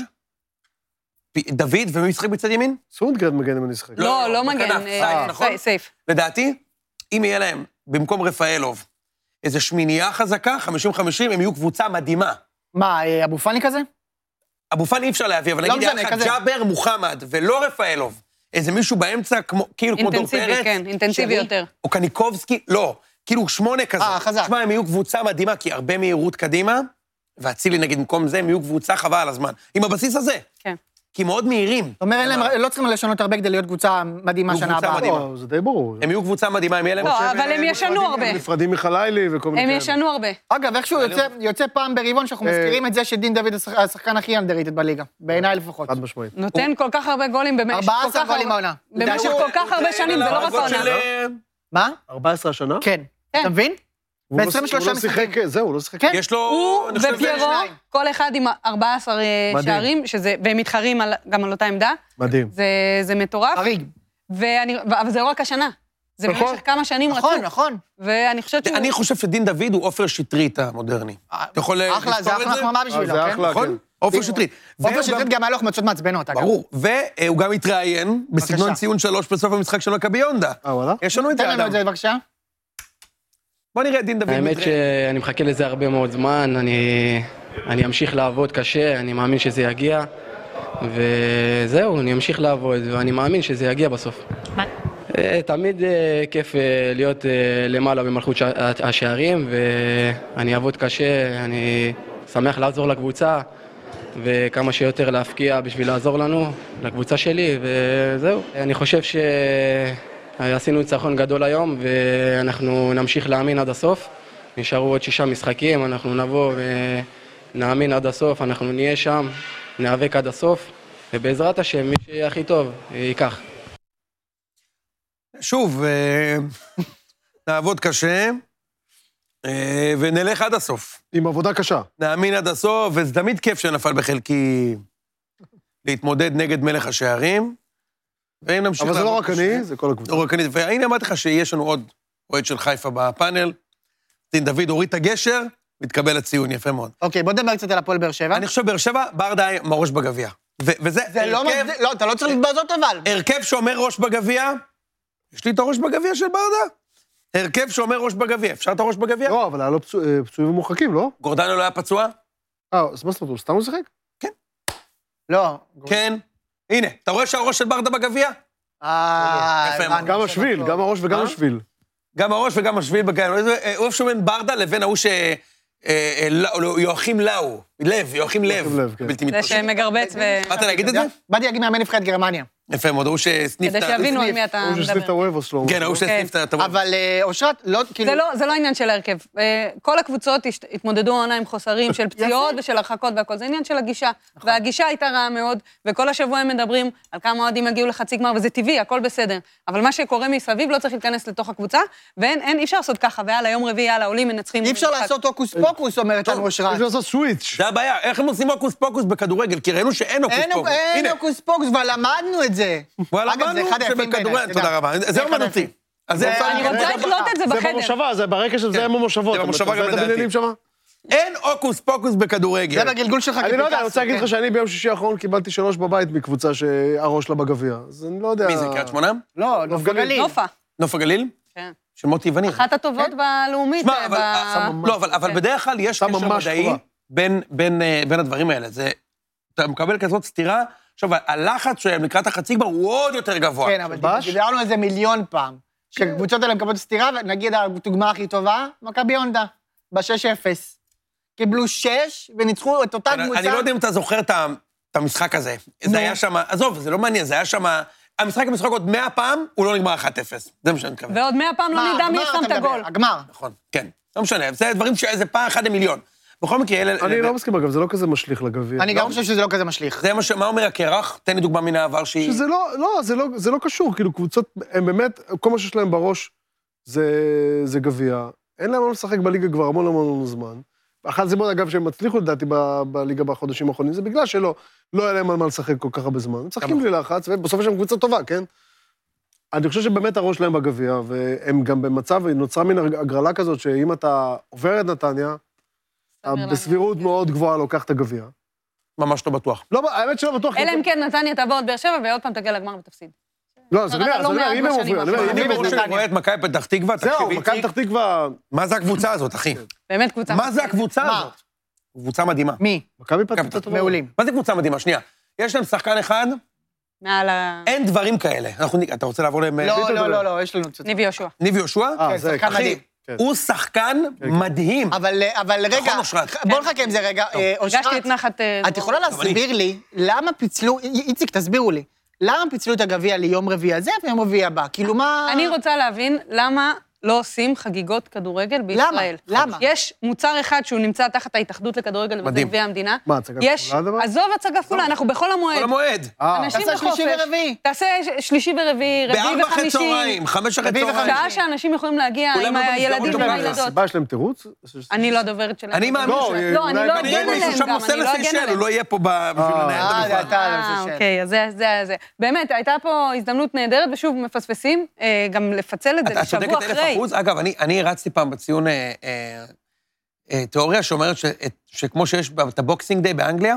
פ- דוד, ומי משחק בצד ימין? סונדגרד מגן אם אני אשחק. לא, לא, לא בכנף, מגן. סייף, אה, נכון? סי- סייף. לדעתי, אם יהיה להם, במקום רפאלוב, איזו שמינייה חזקה, חמישים חמישים, הם יהיו קבוצה מדהימה. מה, אה, אבו פאני כזה? אבו פאני אי אפשר להביא, אבל לא נגיד, היה משנה, לך כזה. ג'אבר מוחמד, ולא רפאלוב, איזה מישהו באמצע, כמו, כאילו כמו דור פרץ. אינטנסיבי, כן, אינטנסיבי שרי, יותר. או קניקובסקי, לא, כאילו שמונה כזה. אה, חזק. תשמע, הם יהיו קבוצה מדהימה, כי הרבה מהירות קדימה, ואצילי נגיד במקום זה, הם יהיו קבוצה חבל על הזמן. עם הבסיס הזה. כן. כי מאוד מהירים. זאת אומרת, אין להם- לא צריכים לשנות הרבה כדי להיות קבוצה מדהימה קבוצה שנה הבאה. מדהימה. לא, זה די ברור. הם יהיו קבוצה מדהימה, אם יהיה להם... לא, אבל הם ישנו הרבה. הם נפרדים מחלילי וכל מיני הם כאלה. ישנו הרבה. אגב, איכשהו יוצא- יוצא פעם ברבעון שאנחנו אה. מזכירים את זה שדין דוד השח- השחקן הכי אנדרטד בליגה, בעיניי לפחות. חד משמעית. נותן כל כך הרבה גולים במשך ארבעה כל עשר כך גולים הרבה- העונה. במשך הוא- כל כך הרבה שנים, זה לא רק הגול העונה. של, אה, מה? ארבע עשרה השנה? כן. כן. אתה מבין? הוא לא- ב-עשרים ושלושה הוא לא שיחק, משחקים. זהו, הוא לא שיחק. כן. יש לו... הוא אני חושב שזה- ופיירו, שניים. כל אחד עם ארבעה עשר מדהים. שערים, שזה- והם מתחרים על- גם על אותה עמדה. מדהים. זה- זה מטורף. חריג. ואני- אבל זה לא רק השנה. זה נכון. במשך כמה שנים נכון, רצוף. נכון. ואני חושבת שהוא... אני חושב שדין דוד הוא עופר שטרית המודרני. אתה יכול אחלה, לזכור זה את אחלה החממה בשבילו, זה כן? אחלה. נכון? כן. עופר שטרית. עופר והוא שטרית גם- גם היה לו החמצות מעצבנות, אגב. ברור. והוא גם התראיין בסגנון בבקשה. ציון שלוש בסוף המשחק של מכבי יונדה. אה, וואלה? יש לנו את תן זה, לנו את אדם. זה בבקשה. בוא נראה את דין דוד האמת מתראיין. שאני מחכה לזה הרבה מאוד זמן, אני, אני אמשיך לעבוד קשה, אני מאמין שזה יגיע, וזהו, אני אמשיך לעבוד, ואני מאמין שזה יגיע בסוף. מה? אה, תמיד אה, כיף אה, להיות אה, למעלה במלכות ש- השערים, ואני אעבוד קשה, אני שמח לעזור לקבוצה, וכמה שיותר להפקיע בשביל לעזור לנו, לקבוצה שלי, וזהו. אני חושב ש... עשינו ניצחון גדול היום, ואנחנו נמשיך להאמין עד הסוף. נשארו עוד שישה משחקים, אנחנו נבוא ונאמין עד הסוף, אנחנו נהיה שם, ניאבק עד הסוף, ובעזרת השם, מי שיהיה הכי טוב, ייקח. שוב, אה, נעבוד קשה, אה, ונלך עד הסוף. עם עבודה קשה. נאמין עד הסוף, וזה תמיד כיף שנפל בחלקי להתמודד נגד מלך השערים. והנה נמשיך אבל זה לא לעבוד רק קשה. אני, זה כל הקבוצה. לא רק אני, והנה אמרתי לך שיש לנו עוד אוהד של חיפה בפאנל. דין דוד הוריד את הגשר, מתקבל הציון, יפה מאוד. אוקיי, בוא נדבר קצת על הפועל באר שבע. אני חושב באר שבע, ברדה היה עם הראש בגביע. ו- וזה זה לא הרכב- מצדיק, לא, אתה לא צריך להתבזות אבל. הרכב שאומר ראש בגביע, יש לי את הראש בגביע של ברדה. הרכב שאומר ראש בגביע, אפשר את הראש בגביע? לא, אבל היה לו פצוע- אה, פצועים ומורחקים, לא? גורדנו לא היה פצוע? אה, אז מה זאת אומרת, הוא סתם לא שיחק? לא. כן. הנה, אתה רואה שהראש של ברדה בגביע? אה, יפה, הבנו, גם בסדר, השביל, טוב. גם הראש וגם מה? השביל. גם הראש וגם השביל בגביע. הוא איפשהו בין ברדה לבין ההוא ש... אה, אה, לא, יואכים לאו, לב, יואכים לב. יואכים לב, כן. בלתי זה מתפשר. שמגרבץ ו... באת להגיד את זה? באתי להגיד מאמן נבחרת גרמניה. יפה מאוד, ההוא שסניף כדי את ה... שיבינו על סניף. מי אתה הוא שסניף את מדבר. הוובו שלו. כן, ההוא שסניף את ה... אבל אה, אושרת, לא, כאילו... זה לא, זה לא עניין של ההרכב. אה, כל הקבוצות הש- התמודדו העונה עם חוסרים של פציעות ושל הרחקות והכל. זה עניין של הגישה. והגישה הייתה רעה מאוד, וכל השבוע הם מדברים על כמה אוהדים הגיעו לחצי גמר, וזה טבעי, הכל בסדר. אבל מה שקורה מסביב לא צריך להתכנס לתוך הקבוצה, ואין, אין, אי אפשר לעשות ככה, ויאללה, יום רביעי, יאללה, עולים, מנצחים. אי אפשר משחק. לעשות הוקוס פוקוס, אומרת לנו אושרת. אפשר לעשות סוויץ'. זה הבעיה, איך הם עושים הוקוס פוקוס בכדורגל? כי ראינו שאין הוקוס אין פוקוס. אין הנה, הוקוס פוקוס, אבל למדנו את זה. וואלה, אגב, זה אמרנו אחד היפים שבכדורגל- בעיניי, אתה תודה יודע. רבה, זה זה אומנותי. אחד היפים. אז זה זה- אפשר אני לראות. רוצה לקלוט את זה זה בחדר. במושבה, זה ברקע של זה עם המושבות. זה במושבה גם אתה לדעתי. בניינים שם? אין הוקוס פוקוס בכדורגל. זה בגלגול שלך אני לא יודע, אני רוצה להגיד כן. לך שאני ביום שישי האחרון קיבלתי שלוש בבית מקבוצה שהראש לה בגביע. אז אני לא יודע... מי זה, קריית שמונה? לא, נוף גליל. גליל. נופה. נוף הגליל? כן. של מוטי וניר. אחת הטובות בלאומית. שמע, אה, אבל- ב- לא, אבל- אבל בדרך כלל יש אתה קשר ממש מדעי טובה. בין- בין אה, בין הדברים האלה. זה, אתה מקבל כזאת סתירה, עכשיו, הלחץ שלהם לקראת החצי גמר הוא עוד יותר גבוה. כן, אבל דיברנו על זה מיליון פעם. שקבוצות האלה מקבלות סתירה, ונגיד הדוגמה הכי טובה, מכבי הונדה, ב-שש אפס. קיבלו שש, וניצחו את אותה קבוצה. אני לא יודע אם אתה זוכר את המשחק הזה. זה היה שם, עזוב, זה לא מעניין, זה היה שם... המשחק המשחק עוד מאה פעם, הוא לא נגמר אחת אפס. זה מה שאני מתכוון. ועוד מאה פעם לא נדע מי שם את הגול. הגמר. נכון, כן. לא משנה, זה דברים שזה פעם אחת למיליון. בכל מקרה, אלה... אני לא מסכים, אגב, זה לא כזה משליך לגביע. אני גם חושב שזה לא כזה משליך. זה מה אומר הקרח? תן לי דוגמה מן העבר שהיא... שזה לא, לא, זה לא, זה לא קשור, כאילו, קבוצות, הם באמת, כל מה שיש להם בראש זה, זה גביע. אין להם מה לשחק בליגה כבר המון המון המון זמן. אחת הסיבות, אגב, שהם הצליחו לדעתי בליגה בחודשים האחרונים, זה בגלל שלא, לא היה להם על מה לשחק כל כך הרבה זמן. הם משחקים בלי לחץ, ובסוף יש להם קבוצה טובה, כן? אני חושב שבאמת הראש שלהם בגביע, והם גם במצב, נוצרה מן הגרלה כזאת, שאם אתה עובר את נתניה, בסבירות מאוד גבוהה לוקח את הגביע. ממש לא בטוח. לא, האמת שלא בטוח. אלא אם כן נתניה תבוא עוד באר שבע, ועוד פעם תגיע לגמר ותפסיד. לא, זה אומר, זה אומר, אם הם עוברים, אני בראש שאני רואה את מכבי פתח תקווה, זהו, מכבי פתח תקווה... מה זה הקבוצה הזאת, אחי? באמת קבוצה. מה זה הקבוצה הזאת? קבוצה מדהימה. מי? מכבי פתח תקווה. מעולים. מה זה קבוצה מדהימה? שנייה. יש להם שחקן אחד, מעל ה... אין דברים כאלה. אתה רוצה לעבור להם... לא, לא, לא, לא, יש לנו קצת. ניב יהושע. ניב יהושע? כן, שחקן מדהים. הוא שחקן מדהים. אבל רגע, בוא נחכה עם זה רגע. הרגשתי את נחת... את יכולה להסביר לי, למה פיצלו, איציק, תסבירו לי, למה פיצלו את הגביע ליום רביעי הזה ויום רביעי הבא? כאילו מה... אני רוצה להבין למה לא עושים חגיגות כדורגל בישראל. למה? למה? יש מוצר אחד שהוא נמצא תחת ההתאחדות לכדורגל וגביע המדינה. מה, הצגה כפולה דבר? עזוב הצגה כפולה, אנחנו בחול המועד. כל המועד. אנשים תעשה שלישי בחופש. ורביעי. תעשה שלישי ורביעי, רביעי בארבע אחרי וחמישי. צהריים, חמש אחרי רביעי צהריים. שעה שאנשים יכולים להגיע כולם עם במסגרות הילדים שלהם. והילדות. הסיבה יש להם תירוץ? אני לא הדוברת שלהם. אני מאמין לא, ש... לא, אני לא אני רואה אגן מישהו עליהם שם גם, נוסע אני לא אגן לסיישל, הוא עליהם. לא יהיה פה בשביל לנהל את אה, זה המפעל. אתה, אה, זה אוקיי, אז זה, זה, זה. באמת, הייתה פה הזדמנות נהדרת, ושוב, מפספסים, אה, גם לפצל את זה את לשבוע צודקת אלף אחרי. אחוז. אגב, אני, אני הרצתי פעם בציון אה, אה, אה, תיאוריה שאומרת ש, את, שכמו שיש את הבוקסינג דיי באנגליה,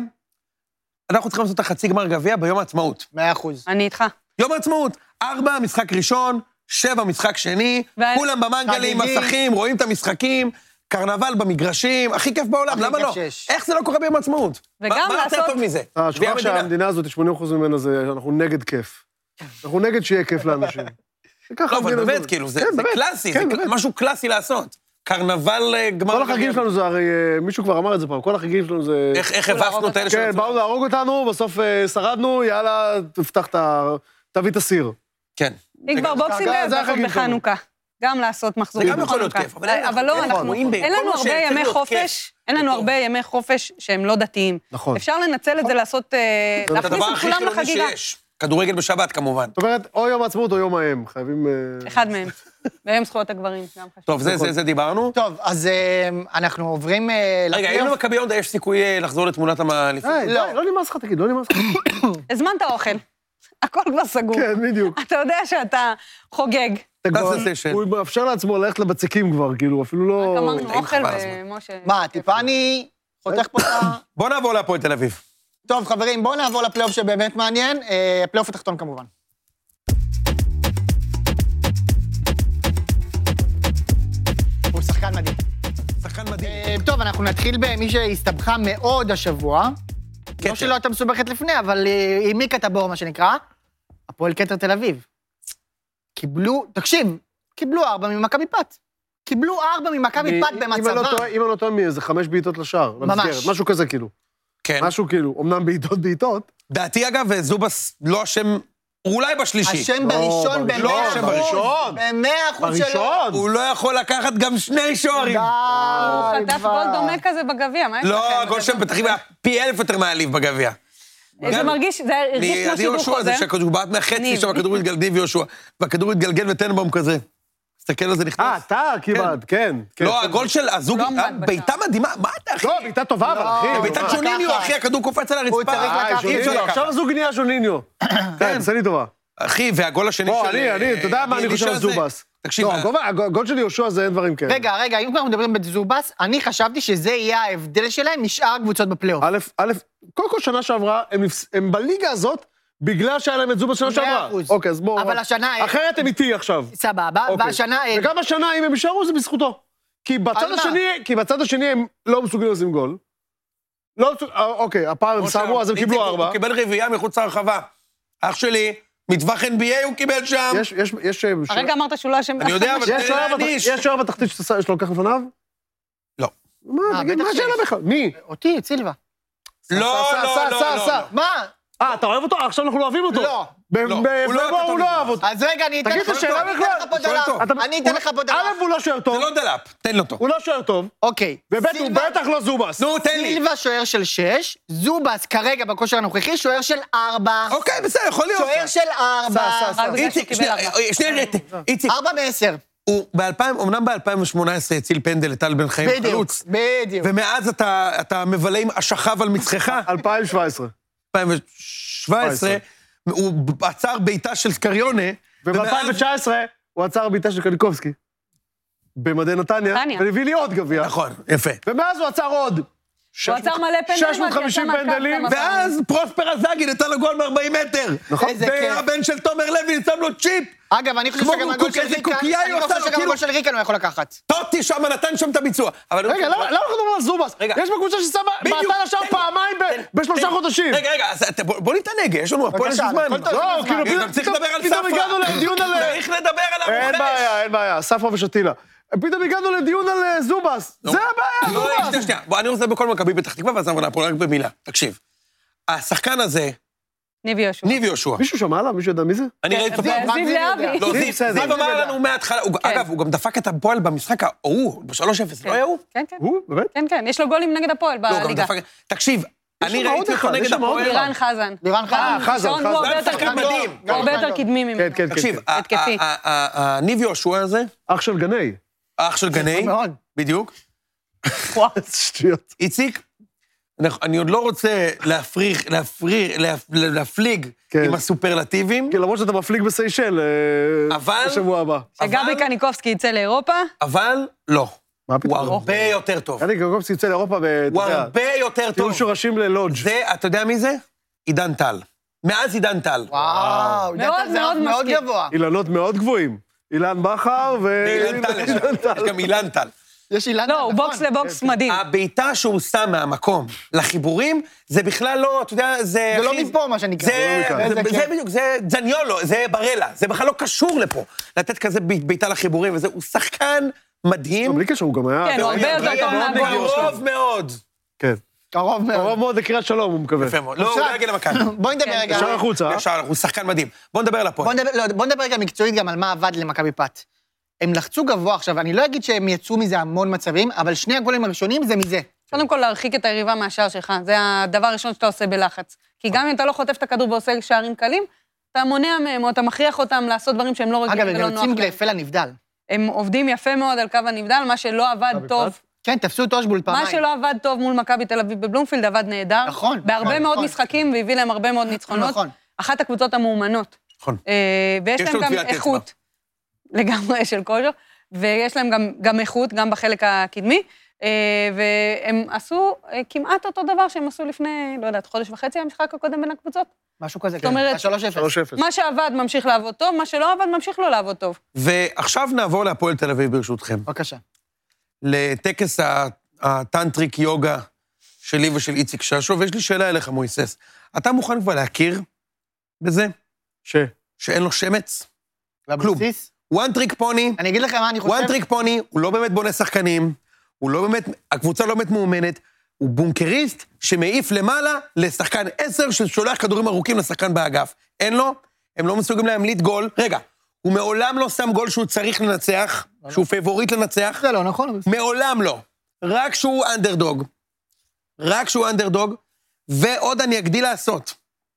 אנחנו צריכים לעשות את החצי גמר גביע ביום העצמאות. מאה אחוז. אני איתך. יום העצמאות, ארבע, משחק ראשון, שבע, משחק שני, וה- כולם במנגלים, חגיגי. מסכים, רואים את המשחקים, קרנבל במגרשים, הכי כיף בעולם, הכי למה כיף לא? שיש. איך זה לא קורה ביום העצמאות? וגם מה- מה לעשות- יותר טוב מזה? אה, גביע שכח המדינה. שהמדינה הזאת, שמונים אחוז ממנה זה, אנחנו נגד כיף. אנחנו נגד שיהיה כיף לאנשים. לא, אבל באמת, כאילו, זה זה קלאסי, זה כן, קל- באמת. משהו קלאסי לעשות. קרנבל אה, גמר... כל החגים גביע. שלנו זה הרי, אה, מישהו כבר אמר את זה פעם, כל החגים שלנו זה... איך איך הבסנו את האלה כן, שלנו? באו להרוג אותנו, בסוף אה, שרדנו, יאללה, תפתח את ה... תביא את הסיר. כן. אם כבר בוקסינג זה דיי, אז החגים לעשות בחנוכה. גם לעשות מחזורים זה גם יכול להיות כיף, אבל אין אבל לא, אנחנו- אנחנו... רואים ב- אין כל לנו מה הרבה שצריך ימי להיות כיף. חופש, אין לנו טוב. הרבה ימי חופש שהם לא דתיים. נכון. אפשר לנצל את זה לעשות... אה, זה להכניס הדבר את הכי כולם חילוני לחגיגה. שיש. כדורגל בשבת, כמובן. זאת אומרת, או יום העצמאות או יום האם, חייבים... אה, אחד מהם. והם זכויות הגברים, גם חשוב. טוב, זה- זה זה דיברנו. טוב, אז אה, אנחנו עוברים אה, רגע, האם לפלייאוף. למכבי הונדה יש סיכוי אה, לחזור לתמונת המאליפות? די, די, לא. לא נמאס לך, תגיד, לא נמאס לך. הזמנת אוכל. הכל כבר סגור. כן, בדיוק. אתה יודע שאתה חוגג. אתה כבר- תעשה סשן. הוא מאפשר לעצמו ללכת לבצקים כבר, כאילו, אפילו לא... אמרנו טעים אוכל חבל הזמן. ומשה... מה, טיפה אני חותך פה את ה... בוא נעבור להפועל תל אביב. טוב, חברים, בואו נעבור לפלייאוף שבאמת מעניין. אה, הפלייאוף התחתון כמובן. הוא שחקן מדהים. שחקן מדהים. אה, טוב, אנחנו נתחיל במי שהסתבכה מאוד השבוע. כתר. לא שלא הייתה מסובכת לפני, אבל אה, העמיקה את הבור, מה שנקרא. הפועל כתר תל אביב. קיבלו, תקשיב, קיבלו ארבע ממכבי פת. קיבלו ארבע ממכבי פת אם אני לא במצבה. טועה- אם אני לא טועה, מאיזה חמש בעיטות לשער. ממש. למסגרת, משהו כזה, כאילו. כן. משהו כאילו, אמנם בעיטות בעיטות, דעתי, אגב, זובס לא אשם, הוא אולי בשלישי. השם לא, בראשון בראשון, במאה השם אחוז. בראשון. במאה אחוז שלו. בראשון. הוא לא יכול לקחת גם שני שוערים. די, חטף כבר. גול דומה כזה בגביע, מה יש לכם? לא, הגול שם פתח תקווה היה פי אלף יותר מעליב בגביע. זה גם- מרגיש, זה הרגיש כמו אני שידור יהושע חוזר. זה שהכדור בעט מהחצי ניב. שם, הכדור התגלגל, ניב יהושע, והכדור התגלגל וטנבאום כזה. תסתכל על זה נכנס. אה, אתה כמעט, כן. כן. לא, הגול של הזוג, לא עמד בעיטה מדהימה, מה אתה, אחי? לא, בעיטה טובה, אבל אחי. בעיטת מה, שוניניו, ככה? אחי, הכדור קופץ על הוא הרצפה. צריך אה, לקחת. אי אפשר שוניניו, לקחת. עכשיו הזוג נהיה שוניניו. כן, עשה לי טובה. אחי, והגול השני של... בוא, אני, אני, אתה יודע מה אני חושב על אלישע הזה? זובס. תקשיב, לא, הגול- הגול של יהושע זה אין דברים כאלה. רגע, רגע, אם כבר מדברים בזובס, אני חשבתי שזה יהיה ההבדל שלהם משאר הקבוצות בפלייאוף. א', א', קודם כל שנה שעברה, הם נפס- הם בליגה הזאת, בגלל שהיה להם את זובס שנה מאה שעברה. אחוז. אוקיי, אז בואו... אבל השנה- אחרת הם איתי עכשיו. סבבה, אוקיי. והשנה... וגם השנה, אם הם יישארו, זה בזכותו. כי בצד על מה? השני, כי בצד השני הם לא מסוגלים לשים גול. לא, אוקיי, הפעם הם שמו, אז הם קיבלו ארבע. הוא קיבל רביעייה מחוץ להרחבה. אח שלי, מטווח אן בי איי הוא קיבל שם. יש, יש, יש... הרגע אמרת שהוא לא אשם. אני יודע, אבל יש שוער בתחתית, יש שוער בתחתית שאתה לוקח לפניו? לא. מה, תגיד, מה השאלה בכלל? מי? אותי, את סילבה. לא, לא, לא, לא. מה? אה, אתה אוהב אותו? עכשיו אנחנו לא אוהבים אותו. לא. בפברואר הוא לא אוהב אותו. אז רגע, אני אתן לך תגיד, השאלה בכלל. אני אתן לך פה דלף. א', הוא לא שוער טוב. זה לא דלאפ, תן לו אותו. הוא לא שוער טוב. אוקיי. וב' הוא בטח לא זובס. נו, תן לי. סילבה שוער של שש, זובס כרגע בכושר הנוכחי שוער של ארבע. אוקיי, בסדר, יכול להיות. שוער של ארבע. איציק, שנייה, שנייה, איציק. ארבע מעשר. הוא ב-אלפיים, אמנם ב-אלפיים שמונה עשרה הציל פנדל לטל בן חיים בדיוק, חלוץ. בדיוק. ומאז אתה, אתה מבלה עם השכב על מצחך. אלפיים שבע עשרה. אלפיים שבע עשרה, הוא עצר בעיטה של סקריונה. וב-אלפיים תשע עשרה הוא עצר בעיטה של קניקובסקי. במדי נתניה. והביא לי עוד גביע. נכון, יפה. ומאז הוא עצר עוד. הוא עצר מלא פנדלים. שש מאות וחמישים פנדלים. ואז פרוספר הזאגי נתן לו גול מ-ארבעים מטר. נכון. והבן של תומר לוי נצם לו צ'יפ. אגב, אני חושב שגם הגול של ריקן, אני חושב שגם הגול של ריקן הוא יכול לקחת. טוטי שם נתן שם את הביצוע. רגע, למה אנחנו מדברים על זובס? יש בקבוצה ששמה בעטה לשם פעמיים בשלושה חודשים. רגע, רגע, בוא נתענג, יש לנו הפועל זמן. לא, כאילו, גם צריך לדבר על פתאום הגענו לדיון על... צריך לדבר על המוחש. אין בעיה, אין בעיה, ספרא ושתילה. פתאום הגענו לדיון על זובס. זה הבעיה, זובס. בוא, אני רוצה בכל מכבי פתח תקווה, ואז נעבור להפועל רק במילה. תקשיב. השחקן הזה... ניב יהושע. ניב יהושע. מישהו שמע עליו? מישהו יודע מי זה? אני ראיתי אותו. זיו להבי. לא, זיו אמר לנו מההתחלה. אגב, הוא גם דפק את הפועל במשחק ההוא, ב-שלוש אפס, לא היה הוא? כן, כן. הוא? באמת? כן, כן, יש לו גולים נגד הפועל בליגה. תקשיב, אני ראיתי אותו נגד הפועל. לירן חזן. לירן חזן. חזן, הוא הרבה יותר שחקן קדמי. מדהים. הוא הרבה יותר קדמי ממנו. כן, כן, כן. תקשיב, התקפי. הניב יהושע הזה, אח של גני. האח של גני, מאוד. בדיוק. שטויות. איציק, אני עוד לא רוצה להפריך, להפריך, להפליג עם הסופרלטיבים. כן, למרות שאתה מפליג בסיישל בשבוע הבא. שגבי קניקובסקי יצא לאירופה. אבל לא. מה הוא פתאום? הרבה יותר טוב. אני קניקובסקי יוצא לאירופה הוא הרבה יותר טיול טוב. שורשים ללודג'. זה, אתה יודע מי זה? עידן טל. מאז עידן טל. וואו, מאוד, זה מאוד מאוד מסכים. גבוה. אילנות מאוד גבוהים. אילן בכר ו... ואילן טל, יש יש גם אילן טל. יש אילן, לא, הוא נכון. בוקס לבוקס מדהים. הבעיטה שהוא שם מהמקום לחיבורים, זה בכלל לא, אתה יודע, זה... זה לא אחי, מפה, מה שנקרא. זה, זה זה, כן. זה בדיוק, זה זניולו, זה ברלה, זה בכלל לא קשור לפה. לתת כזה בעיטה לחיבורים, וזה, הוא שחקן מדהים. בלי קשר, הוא גם היה... כן, הוא הרבה יותר טוב מהגול. קרוב מאוד. כן. קרוב מאוד. קרוב מאוד לקריית שלום, הוא מקווה. יפה מאוד. לא, הוא לא יגיע למכבי. בואי נדבר רגע. ישר החוצה. ישר, הוא שחקן מדהים. בוא נדבר על הפועל. בוא נדבר, לא, בוא נדבר רגע מקצועית גם על מה עבד למכבי פת. הם לחצו גבוה עכשיו, אני לא אגיד שהם יצאו מזה המון מצבים, אבל שני הגולים הראשונים זה מזה. קודם כל, להרחיק את היריבה מהשער שלך, זה הדבר הראשון שאתה עושה בלחץ. כי גם אם אתה לא חוטף את הכדור ועושה שערים קלים, אתה מונע מהם, או אתה מכריח אותם לעשות דברים שהם לא אגב, רגילים הם ולא גם נוח יוצאים להם. גלפל הנבדל. הם עובדים יפה מאוד על קו הנבדל, מה שלא עבד טוב. כן, תפסו את אושבול פעמיים. מה שלא עבד טוב מול מכבי תל אביב בבלומפילד עבד נהדר. נכון, בהרבה נכון, מאוד נכון. משחקים, והביא להם הרבה מאוד ניצחונות. נכון. אחת הקבוצות המאומנות. נכון. אה, ויש יש להם לו גם טביעת איכות. לגמרי של קוז'ו. ויש להם גם, גם איכות, גם בחלק הקדמי. אה, והם עשו אה, כמעט אותו דבר שהם עשו לפני, לא יודעת, חודש וחצי, המשחק הקודם בין הקבוצות. משהו כזה, זאת אומרת, שלוש אפס. שלוש אפס. מה שעבד ממשיך לעבוד טוב, מה שלא עבד ממשיך לא לעבוד טוב. ועכשיו נעבור להפועל תל אביב ברשותכם. בבקשה. לטקס הטנטריק יוגה שלי ושל איציק ששו, ויש לי שאלה אליך, מויסס. אתה מוכן כבר להכיר בזה? ש? שאין לו שמץ? כלום. בבסיס? one trick pony, אני אגיד לכם מה אני חושב. one trick pony, הוא לא באמת בונה שחקנים, הוא לא באמת, הקבוצה לא באמת מאומנת, הוא בונקריסט שמעיף למעלה לשחקן עשר ששולח כדורים ארוכים לשחקן באגף. אין לו, הם לא מסוגלים להמליט גול. רגע, הוא מעולם לא שם גול שהוא צריך לנצח, שהוא פייבוריט לנצח. זה לא נכון. מעולם לא. רק שהוא אנדרדוג. רק שהוא אנדרדוג, ועוד אני אגדיל לעשות.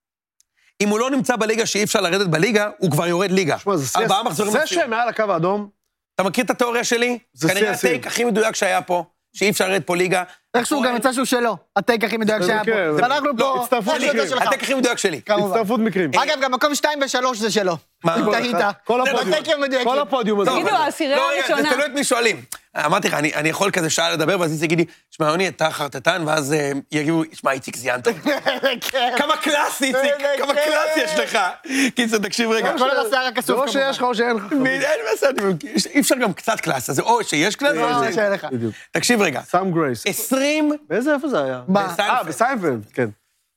אם הוא לא נמצא בליגה שאי אפשר לרדת בליגה, הוא כבר יורד ליגה. שמע, זה ארבעה מחזורים זה לסיום. שמעל הקו האדום, אתה מכיר את התיאוריה שלי? זה כנראה שיא הטייק הכי מדויק שהיה פה, שאי אפשר לרדת פה ליגה. איכשהו גם יצא שהוא שלו. הטייק הכי מדויק זה שהיה כן, פה. זה- ואנחנו לא, פה... הצטרפות זה מקרים. שזה שלך. הטייק הכי מדויק שלי. כמובן. הצטרפות מקרים. אגב, גם מקום שתיים ושלוש זה שלו. מה? טעית. כל זה הפודיום. בטייקים מדויקים. כל הפודיום הזה. תגידו, העשירייה לא, רגע, זה הראשונה. תלוי את מי שואלים. אמרתי לך, אני, אני יכול כזה שעה לדבר, ואז איציק יגיד לי, שמע, יוני, אתה חרטטן, ואז uh, יגידו, שמע, איציק זיינת. כמה קלאסי, איציק, כמה קלאסי יש לך. קיצור, תקשיב רגע. כל השיער הכסוף זה או שיש לך או שאין לך. אין מסע, אי אפשר גם קצת קלאס, אז או שיש קלאס, לא, או שיש... שאין לך. תקשיב רגע. סאם גרייס. עשרים... באיזה איפה זה היה? מה? אה, בסיינפלד, כן.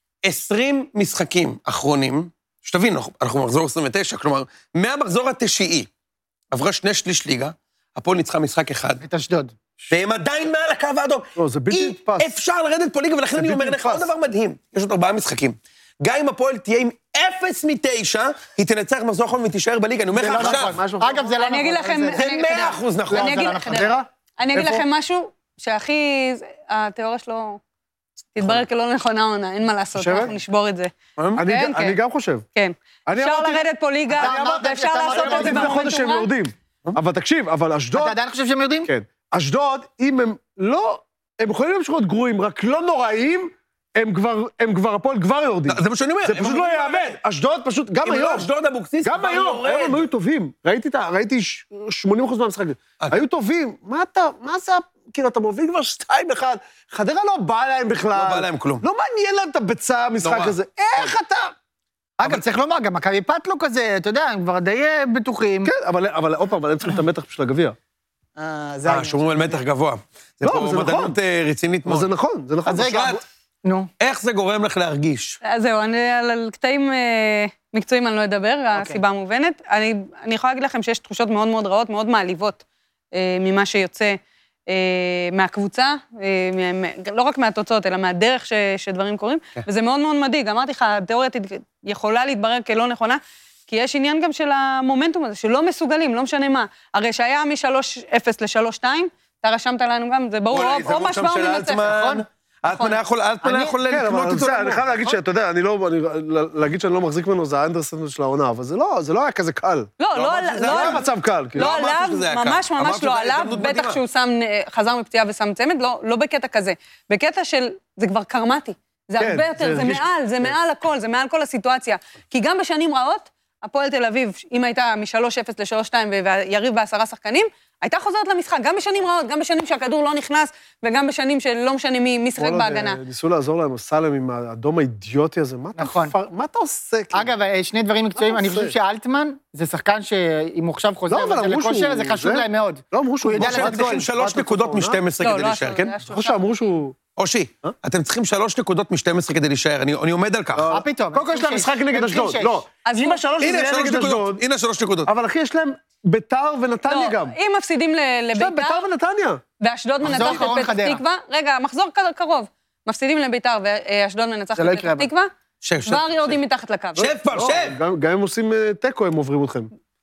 עשרים משחקים אחרונים, שתבין, אנחנו במחזור עשרים ותשע, כלומר, מהמחזור התשיעי, עברה שני שליש ליגה, הפועל ניצחה משחק אחד. את אשדוד. והם עדיין מעל הקו האדום. לא, זה בלתי נתפס. אי אפשר לרדת פה ליגה, ולכן אני אומר לך עוד דבר מדהים. יש עוד ארבעה משחקים. גם אם הפועל תהיה עם אפס מתשע, היא תנצח מחזור אחרון ותישאר בליגה. אני אומר לך עכשיו. אגב, זה לא נכון. אני אגיד לכם... זה מאה אחוז נכון. אני אגיד- חדרה? אני אגיד איפה? לכם משהו שהכי... התיאוריה שלו תתברר כלא נכונה עונה, אין מה לעשות, חושבת? אנחנו נשבור את זה. אני כן, ג- אני כן. גם חושב. כן. אני אפשר אמרתי- לרדת פה ליגה, אתה אמרת- ואפשר אתה לעשות אמרת את זה לפני חודש שהם במומנטום רע. יורדים. אבל תקשיב, אבל אשדוד... אתה עדיין חושב שהם יודעים? כן. אשדוד, אם הם לא... הם יכולים להמשיך להיות גרועים, רק לא נוראים, הם כבר, הם כבר, הפועל כבר יורדים. זה מה שאני אומר. זה פשוט לא יאמן. אשדוד פשוט, גם אם היום, לא אשדוד אבוקסיס, גם כבר היום, יורד. היום הם היו טובים. ראיתי את ה... ראיתי ש- שמונים אחוז מהמשחק. היו טובים. מה אתה, מה זה, כאילו, אתה מוביל כבר שתיים אחד. חדרה לא בא להם בכלל. לא בא להם כלום. לא מעניין להם את הביצה, המשחק נורא. הזה. איך אתה... אגב, צריך לומר, גם מכבי פתלו כזה, אתה יודע, הם כבר די אה, בטוחים. כן, אבל, אבל עוד פעם, אבל הם צריכים את המתח בשביל הגביע. אה, זה אה, העניין. שומרים על מתח גבוה. זה לא, פה אבל זה נכון. מדענות אה, רצינית אבל מאוד. זה נכון, זה נכון. אז רגע, אושרת, נו. איך זה גורם לך להרגיש? אז זהו, אני על על קטעים אה, מקצועיים אני לא אדבר, הסיבה מובנת. אני אני יכולה להגיד לכם שיש תחושות מאוד מאוד רעות, מאוד מעליבות אה, ממה שיוצא אה, מהקבוצה, אה, מ- מ- לא רק מהתוצאות, אלא מהדרך ש- שדברים קורים, וזה מאוד מאוד מדאיג. אמרתי לך, התיאוריה תת- יכולה להתברר כלא נכונה, כי יש עניין גם של המומנטום הזה, שלא מסוגלים, לא משנה מה. הרי שהיה מ-שלוש אפס ל-שלוש שתיים, אתה רשמת לנו גם, זה ברור, או- או משווה או מנצח, נכון? אלטמן היה יכול, אלטמן היה יכול כן, לקנות אבל אותו. זה, אני חייב להגיד שאתה יודע, אני לא, אני- להגיד שאני לא מחזיק ממנו, זה האנדרסטנט של העונה, אבל זה לא, זה לא היה כזה קל. לא, לא, אמרתי שזה זה לא, לא היה מצב קל, כאילו. לא אמרתי עליו, שזה היה קל. ממש אמרתי ממש שזה לא היה עליו, הזדמנות בטח מדהימה. שהוא שם, חזר מפציעה ושם צמד, לא, לא בקטע כזה. בקטע של, זה כבר קרמטי. זה כן, הרבה יותר, זה זה הרגיש- מעל, זה מעל הכל, זה מעל כל הסיטואציה. כי גם בשנים רעות, הפועל תל אביב, אם הייתה מ-שלוש אפס ל-שלוש שתיים והיריב בעשרה שחקנים, הייתה חוזרת למשחק, גם בשנים רעות, גם בשנים שהכדור לא נכנס, וגם בשנים שלא משנה מי מי שיחק כל עוד, בהגנה. אה, ניסו לעזור להם, סלם עם האדום האידיוטי הזה, מה אתה נכון. פר- מה אתה עושה? כאילו? אגב, אה, שני דברים מקצועיים, מה אני אתה חושב עושה? שאלטמן זה שחקן שאם הוא עכשיו חוזר לא, אבל וזה אמרו לכושר, שהוא- זה חשוב זה- להם מאוד. לא אמרו שהוא... הוא יודע מה אתם לבד שאתם גול. צריכים שלוש מה, נקודות אתה מ-שתים עשרה לא, כדי לא, להישאר, זה כן? היה אני שלושה. חושב שאמרו שהוא... אושי, אתם צריכים שלוש נקודות מ-שתים עשרה כדי להישאר, אני אני עומד על כך. מה פתאום? קודם כל יש להם משחק נגד אשדוד, שש. לא. אז אם הוא- השלוש הזה הנה יהיה שלוש נגד נקודות, אשדוד, הנה שלוש נקודות. אבל אחי, יש להם ביתר ונתניה לא, גם. אם מפסידים ל- יש להם לביתר, ביתר ונתניה. ואשדוד מחזור מנצחת אחרון את פתח חדרה. תקווה, רגע, מחזור ק- קרוב, מפסידים לביתר ואשדוד מנצחת זה לא את יקרה, פתח אבל. תקווה, שב, שב. כבר יורדים מתחת לקו. שב כבר, לא, שב. גם- גם אם עושים אה, תיקו, הם עוברים אתכם.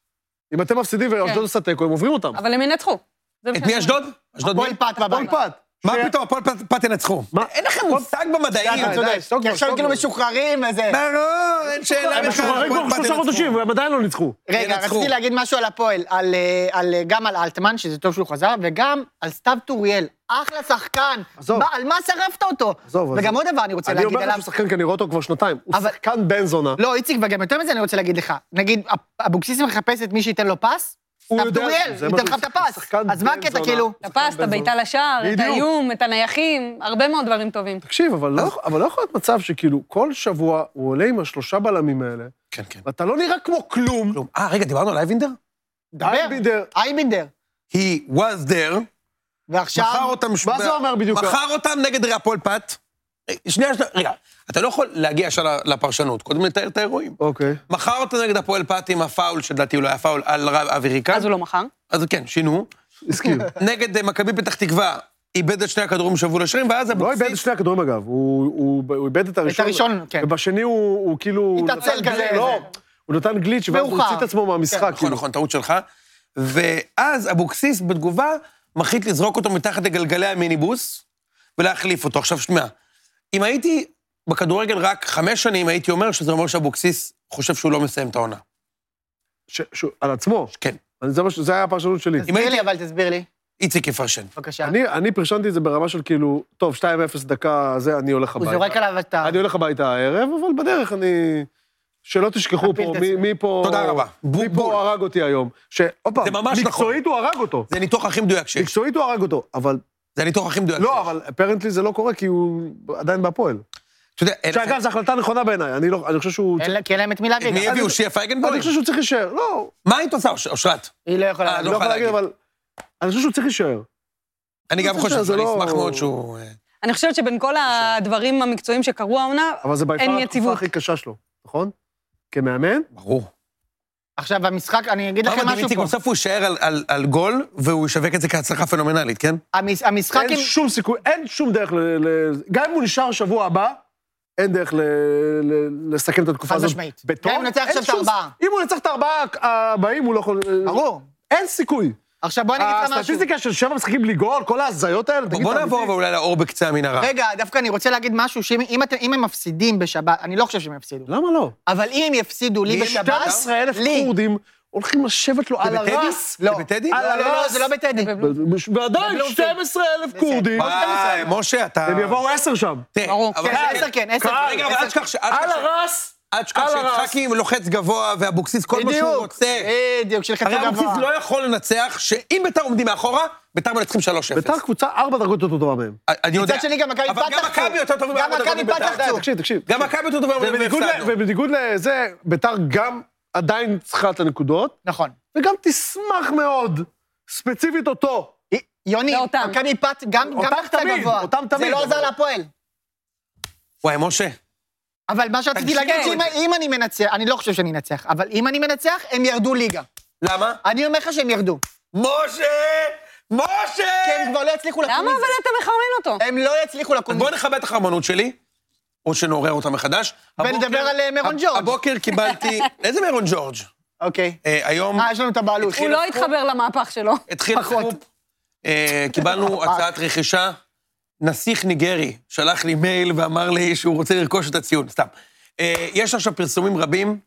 אם אתם מפסידים ואשדוד עושה תיקו, הם עוברים אותם. אבל הם ינצחו. זה מה את שאני מי אשדוד? אשדוד מי? הפועל פת הפועל בבית. פת. מה ש- פתאום, הפועל פת- פת ינצחו? מה? אין לכם מושג במדעים. אתה צודק, די, סטוק כי כבר, עכשיו סטוק כאילו כבר. משוחררים וזה. ברור, אין שאלה. הם בכלל, משוחררים הפועל כבר פת שלושה ינצחו. חודשים, והם עדיין לא ניצחו. רגע, ינצחו. רציתי להגיד משהו על הפועל, על, אה, על, אה, גם על אלטמן, שזה טוב שהוא חזר, וגם על סתיו טוריאל. אחלה שחקן. עזוב. מה- על מה שרפת אותו? עזוב, וגם עזוב. עוד דבר אני רוצה אני להגיד אומר לך עליו. שהוא שחקן, כי אני רואה אותו כבר שנתיים. הוא אבל- שחקן בן זונה. לא, איציק, וגם יותר מזה אני רוצה להגיד לך. נגיד, אבוקסיס מחפש את מי שייתן לו פס, הוא סתיו יודע, טוריאל, זה מה ייתן לך שהוא- את הפס. שחקן אז מה בן הקטע, זונה. כאילו? את הפס, את הבעיטה לשער, את בדיוק. האיום, את הנייחים, הרבה מאוד דברים טובים. תקשיב, אבל לא יכול- אבל לא יכול להיות מצב שכאילו כל שבוע הוא עולה עם השלושה בלמים האלה, כן, כן. ואתה לא נראה כמו כלום. כלום. אה, רגע, דיברנו על אייבינדר? דבר. אייבינדר. אייבינדר. He was there, ועכשיו... מכר אותם... מה זה אומר בדיוק? מכר אותם נגד הפועל פת. שנייה, שנייה, רגע, אתה לא יכול להגיע ישר לפרשנות, קודם לתאר את האירועים. אוקיי. מכר אותם נגד הפועל פת עם הפאול, שלדעתי אולי הפאול על רב אבי ריקן. אז הוא לא מכר. אז כן, שינו. הזכיר. נגד אה, מכבי פתח תקווה, איבד את שני הכדורים שבוע לשרים, ואז לא אבוקסיס... איבד את שני הכדורים אגב, הוא הוא- הוא איבד את הראשון. הראשון, כן. ובשני הוא הוא כאילו... התעצל נתן כזה, גליץ', לא, זה. הוא נתן גליץ' ואז הוא מאוחר. הוציא את עצמו מהמשחק. נכון, כאילו. נכון, טעות שלך. ואז אבוקסיס בתגובה מחליט לזרוק אותו מתחת לגלגלי המיניבוס ולהחליף אותו. עכשיו, שנייה, אם הייתי בכדורגל רק חמש שנים, הייתי אומר שזה אומר שאבוקסיס חושב שהוא לא מסיים את העונה. ש- ש- על עצמו. כן. אני- זה מה ש- זה היה הפרשנות שלי. תסביר לי, אבל תסביר לי. איציק יפרשן. בבקשה. אני אני פרשנתי את זה ברמה של כאילו, טוב, שתיים אפס דקה, זה, אני הולך הוא הביתה. זורק עליו את ה... אני הולך הביתה הערב, אבל בדרך אני... שלא תשכחו פה, מי- מי פה... תודה רבה. מי בול. פה הרג אותי היום. שעוד פעם, זה ממש נכון. מקצועית הוא הרג אותו. זה הניתוח הכי מדויק שיש. מקצועית הוא הרג אותו, אבל... זה הניתוח הכי מדויק. לא, אבל אפרנטלי זה לא קורה, כי הוא עדיין בהפועל. אתה יודע, אין שאגב, זו החלטה נכונה בעיניי, אני לא- אני חושב שהוא... אין לה- כי אין להם את מי להביא. מי גם. הביאו? שיה פייגנבוים? אני חושב שהוא צריך להישאר. לא, מה היית עושה, אוש- אושרת? היא לא יכולה... אה, אני לא לא יכול יכול להגיד, להגיד. אבל... אני חושב שהוא צריך להישאר. אני גם זה חושב זה שאני לא- אשמח מאוד שהוא... אה, אני חושבת שבין כל הדברים המקצועיים שקרו העונה, אבל זה אין ביפר התקופה יציבות. הכי קשה שלו, נכון? כמאמן? ברור. עכשיו, המשחק, אני אגיד מה לכם מדהים, משהו איציק, פה. בסוף הוא יישאר על- על- על גול, והוא ישווק את זה כהצלחה פנומנלית, כן? המש- המשחק עם... אין שום סיכוי, אין שום דרך ל... ל- גם אם הוא נשאר שבוע הבא, אין דרך ל- ל- לסכם את התקופה חד הזאת. משמעית. בטוב, גם אם הוא נצח אין עכשיו את שום- הארבעה. אם הוא נצח את הארבעה הבאים, הוא לא יכול... ברור. אין סיכוי. עכשיו בוא אני אגיד לך משהו. הסטטיסטיקה של שבע משחקים בלי גול, כל ההזיות האלה, תגיד, בוא אתה נעבור אמיתי? אבל אולי לאור בקצה המנהרה. רגע, דווקא אני רוצה להגיד משהו, שאם אם אתם- אם הם מפסידים בשבת, אני לא חושב שהם יפסידו, למה לא? אבל אם הם יפסידו לי בשבת, שנים עשר אלף לי. כורדים הולכים לשבת לו על זה בטדי? הרס. זה בטדי? לא, לא, לא, הרס. זה לא בטדי. ועדיין, בבלומפילד. שנים עשר אלף כורדים, וואי, משה, אתה... הם יבואו עשר שם. תראה, ברור. אבל- כן, עשר כן, עשר קהל. כן. רגע, אבל אל תשכח ש... אל על תשכח ש- הרס, אל תשכח על הרס. שיצחקי לוחץ גבוה, ואבוקסיס כל מה שהוא בדיוק, רוצה. בדיוק, של חצי הרי אבוקסיס גבוה. לא יכול לנצח, שאם ביתר עומדים מאחורה, ביתר מנצחים שלוש אפס. ביתר קבוצה ארבע דרגות יותר טובה מהם. אני יודע. מצד שני, גם מכבי אבל פתח גם מכבי צו. יותר טובים גם מארבע מכבי דרגות פתח מביתר. צו. תקשיב, תקשיב. גם מכבי יותר טובים ובניגוד ל- והפסדנו. ובניגוד לזה, ביתר גם עדיין צריכה את הנקודות, נכון. וגם תשמח מאוד, ספציפית אותו. יוני, ואותם. מכבי פת, גם גם אותם לחצה תמיד, גבוה. אותם זה תמיד, לא עוזר אבל- להפועל. וואי, משה. אבל מה שרציתי תקשיב, להגיד, שאם אבל- אם אני מנצח, אני לא חושב שאני אנצח, אבל אם אני מנצח, הם ירדו ליגה. למה? אני אומר לך שהם ירדו. משה! משה! כי הם כבר לא יצליחו לקום למה מזה. אבל אתה מחרמן אותו? הם לא יצליחו לקום אז מזה. בוא נכבד את החרמנות שלי, או שנעורר אותה מחדש. ונדבר הבוקר- על, אה, מירון הב- ג'ורג'. הבוקר קיבלתי... איזה מירון ג'ורג'? אוקיי. אה, היום אה, יש לנו את הבעלות. הוא לא התחבר למהפך שלו. התחיל פחות. סקופ, אה, קיבלנו הצעת רכישה, נסיך ניגרי שלח לי מייל ואמר לי שהוא רוצה לרכוש את הציון, סתם. אה, יש עכשיו פרסומים רבים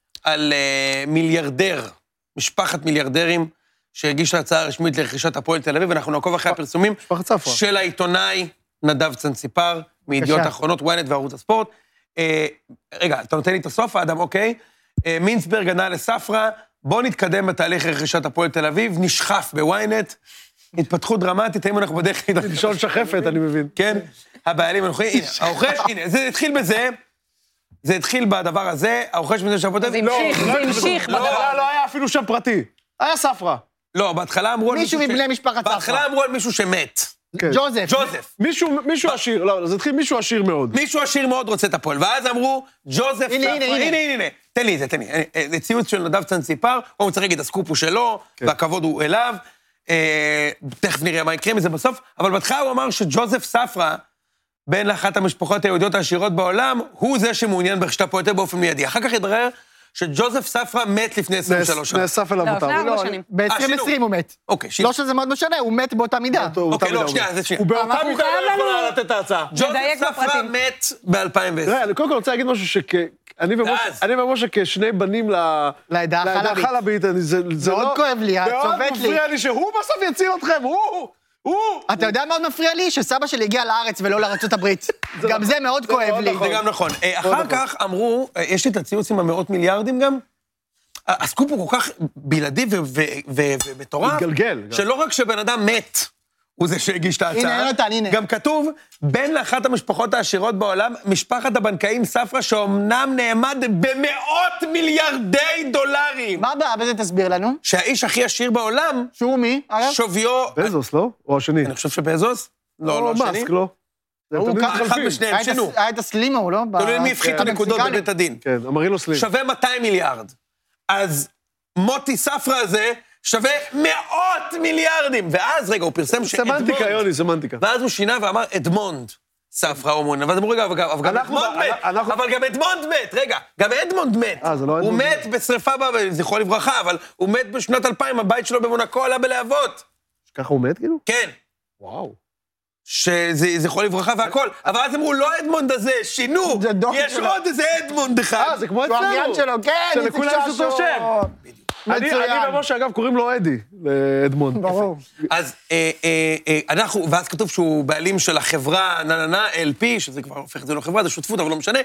על אה, מיליארדר, משפחת מיליארדרים, שהגישה הצעה רשמית לרכישת הפועל תל אביב, ואנחנו נעקוב אחרי הפרסומים משפחת ספרא. של העיתונאי נדב צנציפר, מידיעות בבקשה. אחרונות, ynet וערוץ הספורט. אה, רגע, אתה נותן לי את הסוף, האדם, אוקיי? אה, מינסברג ענה לספרא, בואו נתקדם בתהליך רכישת הפועל תל אביב, נשחף ב-ynet, התפתחות דרמטית, האם אנחנו בדרך כלל... לשאול שחפת, אני מבין. כן, הבעלים הנוכחי, הנה, הרוכש, הנה, זה התחיל בזה, זה התחיל בדבר הזה, הרוכש מזה שהפועל תל זה אביב... המשיך, זה המשיך. לא, בדבר. לא היה אפילו שם פרטי. היה ספרא. לא, בהתחלה אמרו על מישהו ש- מבני משפחת ספרא. בהתחלה אמרו על מישהו שמת, כן. ג'וזף. ג'וזף. מישהו, מישהו עשיר, לא, זה התחיל מישהו עשיר מאוד. מישהו עשיר מאוד רוצה את הפועל, ואז אמרו, ג'וזף... הנה, ספרא- הנה, הנה. הנה, הנה, הנה, תן לי את זה, תן לי. אה, אה, זה ציוץ של נדב צנציפר, הוא צריך להגיד, הסקופ הוא שלו, והכבוד הוא אליו, אה, תכף נראה מה יקרה מזה בסוף, אבל בהתחלה הוא אמר שג'וזף ספרא, בין לאחת המשפחות היהודיות העשירות בעולם, הוא זה שמעוניין ברכישת הפועל תל אביב באופן מיידי. אחר כך התברר שג'וזף ספרא מת לפני עשרים ושלוש שנה. נאסף אליו לא, מותר. לפני הוא ארבע לא- שנים. ב-עשרים עשרים הוא מת. אוקיי, שינו. לא שזה מאוד משנה, הוא מת באותה מידה. הוא אוקיי, תמיד לא, אמר. שנייה, זה שנייה. הוא באותה אבל הוא מידה חייב לא יכול לנו- היה לתת את ההצעה. ג'וזף לדייק ספרא בפרטים. מת ב-אלפיים ועשר. תראה, אני קודם כל רוצה להגיד משהו שכ... אני ומשה, ואז? אני ומשה כשני בנים ל... לעדה החלבית. החלבית, אני- זה זה מאוד לא... כואב לי, את צובט מאוד לי. מפריע לי שהוא בסוף יציל אתכם, הוא! הוא! אתה יודע מה עוד מפריע לי? שסבא שלי הגיע לארץ ולא לארצות הברית. גם זה מאוד כואב מאוד לי. נכון. זה גם נכון. אה, אחר כך אמרו, אה, יש לי את הציוץ עם המאות מיליארדים גם, הסקופ הוא כל כך בלעדי ו- ו- ו- ומטורף, מתגלגל גם. שלא רק שבן אדם מת, הוא זה שהגיש את ההצעה, הנה, יונתן, הנה. גם כתוב, בין לאחת המשפחות העשירות בעולם, משפחת הבנקאים ספרא, שאומנם נעמד במאות מיליארדי דולרים, מה הבעיה בזה? תסביר לנו. שהאיש הכי עשיר בעולם, שהוא מי? אגב? שוויו, בזוס, לא? או השני? אני חושב שבזוס, לא, לא או השני, מאסק, לא? זה הוא תמיד ככה- אחד מתחלפים. משניהם, היה את שינו, הס- היה את הסלימו, לא? תלוי מי הפחית את כן, הנקודות המקסיקני. בבית הדין. כן, אמרילו סלים. שווה מאתיים מיליארד. אז מוטי ספרא הזה שווה מאות מיליארדים. ואז, רגע, הוא פרסם שאדמונד... סמנטיקה, יוני, סמנטיקה. ואז הוא שינה ואמר, אדמונד ספרא הוא מונה. ואז אמרו, רגע, אבל גם אבל גם אנחנו- אדמונד מת. אנחנו- אבל גם אדמונד מת. רגע, גם אדמונד מת. אה, זה לא הוא אדמונד. מת בשריפה, ב- זכרו לברכה, אבל הוא מת בשנת אלפיים, הבית שלו במונקו עלה בלהבות. ככה הוא מת, כאילו? כן. וואו. שזכרו לברכה והכל. אבל אז אמרו, לא אדמונד הזה, שינו. זה דוד יש שלו. עוד איזה אדמונד אחד. אה, זה כמו שהוא אצלנו. האחיין שלו, כן, איציק שלכולם יש אותו ששו. שם. אני מצוין. אני ומשה, אגב, קוראים לו אדי, לאדמונד. ברור. אז אה, אה, אה, אנחנו, ואז כתוב שהוא בעלים של החברה נננה אל פי, שזה כבר הופך את זה לא חברה, זה שותפות, אבל לא משנה.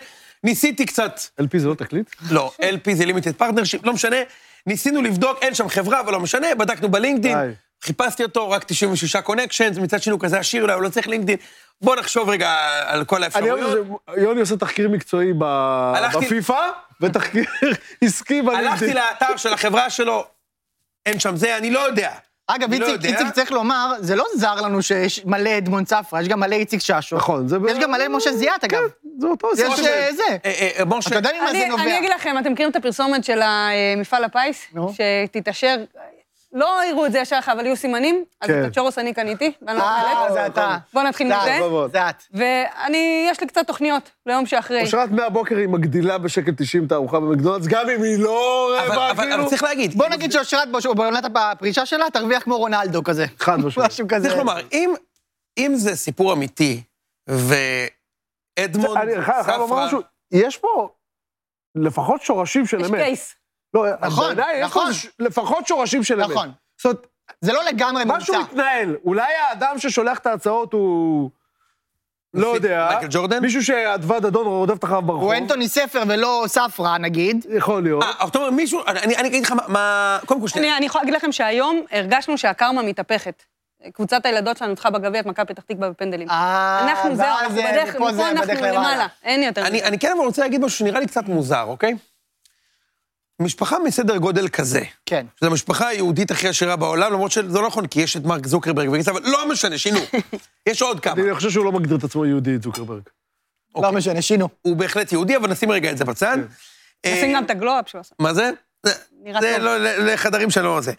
ניסיתי קצת... אל פי זה לא תקליט? לא, אל פי זה לימיטד פרטנרשיפ, לא משנה. ניסינו לבדוק, אין שם חברה, אבל לא משנה, בדקנו בלינקדין, חיפשתי אותו, רק תשעים ושש קונקשנס, מצד שני הוא כזה עשיר, אולי הוא לא צריך לינקדין. בוא נחשוב רגע על כל האפשרויות. יוני עושה תחקיר מקצועי בפיפה, ותחקיר עסקי בלינקדין. הלכתי לאתר של החברה שלו, אין שם זה, אני לא יודע. אגב, איציק צריך לומר, זה לא זר לנו שיש מלא אדמונד ספרא, יש גם מלא איציק ששו. נכון. יש גם מלא משה זיאת, אגב. זה אותו יש זה. אתה יודע ממה זה נובע? אני אגיד לכם, אתם מכירים את הפרסומת של המפעל הפיס? שתתאשר, לא יראו את זה ישר, אבל יהיו סימנים, אז את הצ'ורוס אני קניתי, ואני לא חלק. זה אתה. בואו נתחיל מזה. זה את. ואני, יש לי קצת תוכניות ליום שאחרי. אושרת מהבוקר היא מגדילה בשקל תשעים את הארוחה במקדונלדס, גם אם היא לא רעבה, כאילו. אבל צריך להגיד. בוא נגיד שאושרת בעונת הפרישה שלה, תרוויח כמו רונלדו כזה. חד משמעית. משהו כזה. צריך לומר, אם זה סיפור אמיתי, ואדמונד ספרא... יש פה לפחות שורשים של אמת. יש קייס. לא, נכון, נכון. לפחות שורשים של אמת. נכון. זאת אומרת, זה לא לגמרי ממצא. משהו מתנהל. אולי האדם ששולח את ההצעות הוא... לא יודע. מייקל ג'ורדן? מישהו שאדווד אדון רודף אחריו ברחוב. הוא אנטוני ספר ולא ספרא, נגיד. יכול להיות. אה, אתה אומר, מישהו... אני אגיד לך מה... קודם כל שנייה. אני יכולה להגיד לכם שהיום הרגשנו שהקרמה מתהפכת. קבוצת הילדות שלנו נותחה בגביע את מכבי פתח תקווה בפנדלים. אנחנו זהו, אנחנו בדרך, מפה אנחנו למעלה. אין יותר. אני כן אבל רוצה להגיד משהו שנראה לי קצת מוזר, אוקיי? משפחה מסדר גודל כזה. כן. זו המשפחה היהודית הכי עשירה בעולם, למרות שזה לא נכון, כי יש את מרק זוקרברג וגיסה, אבל לא משנה, שינו. יש עוד כמה. אני חושב שהוא לא מגדיר את עצמו יהודי, זוקרברג. לא משנה, שינו. הוא בהחלט יהודי, אבל נשים רגע את זה בצד. נשים גם את הגלו-אפ שהוא עשה. מה זה? זה לחדרים שלו זה.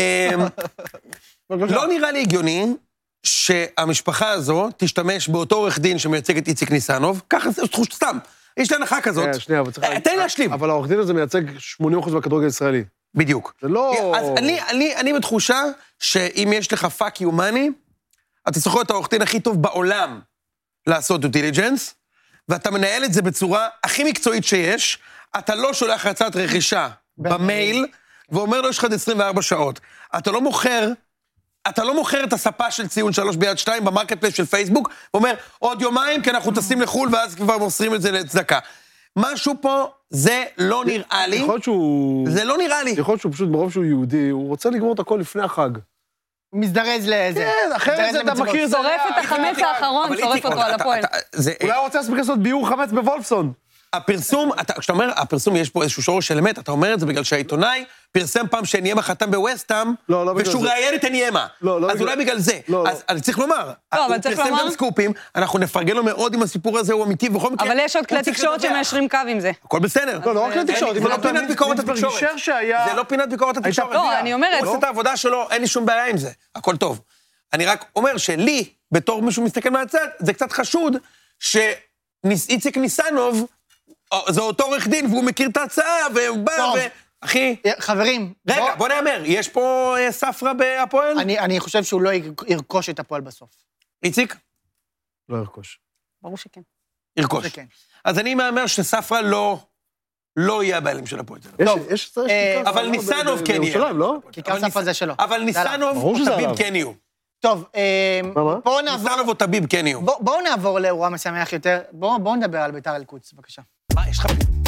לא נראה לי הגיוני שהמשפחה הזו תשתמש באותו עורך דין שמייצג את איציק ניסנוב, ככה זה תחוש סתם. יש לה הנחה כזאת. שנייה, אבל צריך... תן לי להשלים. אבל העורך דין הזה מייצג שמונים אחוז מהכדורגל הישראלי. בדיוק. זה לא... אז אני, אני, אני בתחושה שאם יש לך fuck you money, אתה צריך להיות את העורך דין הכי טוב בעולם לעשות due diligence, ואתה מנהל את זה בצורה הכי מקצועית שיש, אתה לא שולח הצעת רכישה במייל, ואומר לו יש לך עד עשרים וארבע שעות. אתה לא מוכר... אתה לא מוכר את הספה של ציון שלוש ביד שתיים במרקט פלייס של פייסבוק, ואומר, עוד יומיים, כי אנחנו טסים לחול, ואז כבר מוסרים את זה לצדקה. משהו פה, זה לא נראה לי. יכול להיות שהוא... זה לא נראה לי. יכול להיות שהוא פשוט, ברוב שהוא יהודי, הוא רוצה לגמור את הכל לפני החג. מזדרז לזה. כן, אחרת זה אתה מכיר... שורף את החמץ האחרון, שורף אותו על הפועל. אולי הוא רוצה להספיק לעשות ביור חמץ בוולפסון. הפרסום, כשאתה אומר, הפרסום יש פה איזשהו שורש של אמת, אתה אומר את זה בגלל שהעיתונאי פרסם פעם שאניימה חתם בווסטהאם, ושהוא ראיין את אניימה. אז אולי בגלל זה. אז אני צריך לומר, הוא פרסם גם סקופים, אנחנו נפרגן לו מאוד אם הסיפור הזה הוא אמיתי, בכל מקרה... אבל יש עוד כלי תקשורת שמאשרים קו עם זה. הכל בסדר. לא, לא רק כלי תקשורת. זה לא פינת ביקורת התקשורת. זה לא פינת ביקורת התקשורת. לא, אני אומרת... הוא עושה את העבודה שלו, אין לי שום בעיה עם זה. הכל טוב. אני רק אומר שלי, בתור מישהו מסתכל מהצד, זה קצת חשוד שאיציק ניסנוב זה אותו עורך דין, והוא מכיר את ההצעה, והוא בא, ו... אחי... חברים... רגע, בוא נאמר, יש פה ספרא בהפועל? אני חושב שהוא לא ירכוש את הפועל בסוף. איציק? לא ירכוש. ברור שכן. ירכוש. אז אני מאמר שספרא לא... לא יהיה הבעלים של הפועל. יש... אבל ניסנוב כן יהיה. כיכר ספרא זה שלו. אבל ניסנוב או טביב כן יהיו. טוב, בואו נעבור... ניסנוב או טביב כן יהיו. בואו נעבור לאירוע משמח יותר. בואו נדבר על ביתר אל-קודס, בבקשה. מה, יש לך...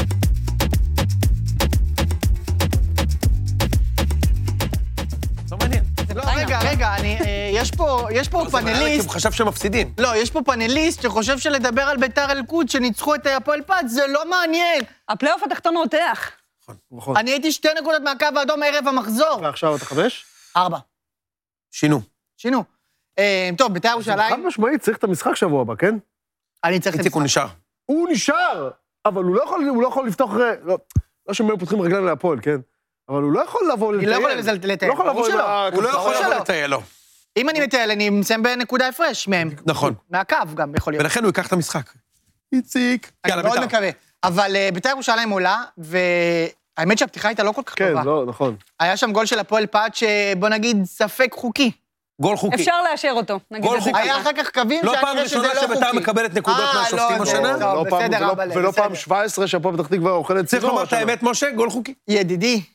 לא מעניין. לא, רגע, רגע, יש פה פאנליסט... הוא חשב שהם מפסידים. לא, יש פה פאנליסט שחושב שלדבר על ביתר אל-קודס שניצחו את הפועל פת, זה לא מעניין. הפלייאוף התחתון רותח. נכון. אני הייתי שתי נקודות מהקו האדום ערב המחזור. ועכשיו אתה חמש? ארבע. שינו. שינו. טוב, ביתר ירושלים... חד משמעית, צריך את המשחק שבוע הבא, כן? אני צריך את איציק הוא נשאר. הוא נשאר, אבל הוא לא יכול, הוא לא יכול לפתוח... לא, לא שהם פותחים רגליים להפועל, כן? אבל הוא לא יכול לבוא לטייל. אני לא יכול לטייל. הוא לא יכול לבוא לטייל, לא. אם אני מטייל, אני מסיים בנקודה הפרש מהם. נכון. מהקו גם יכול להיות. ולכן הוא ייקח את המשחק. איציק. אני מאוד מקווה. אבל ביתר ירושלים עולה, והאמת שהפתיחה הייתה לא כל כך טובה. כן, לא, נכון. היה שם גול של הפועל פת, שבוא נגיד ספק חוקי. גול חוקי. אפשר לאשר אותו, נגיד את זה. היה אחר כך קווים לא פעם ראשונה שביתר מקבלת נקודות מהשופטים השנה? בסדר, אבל... ולא פעם שבע עשרה שהפועל פתח תקווה אוכלת צריך לומר את האמת, משה, גול חוקי. ידידי,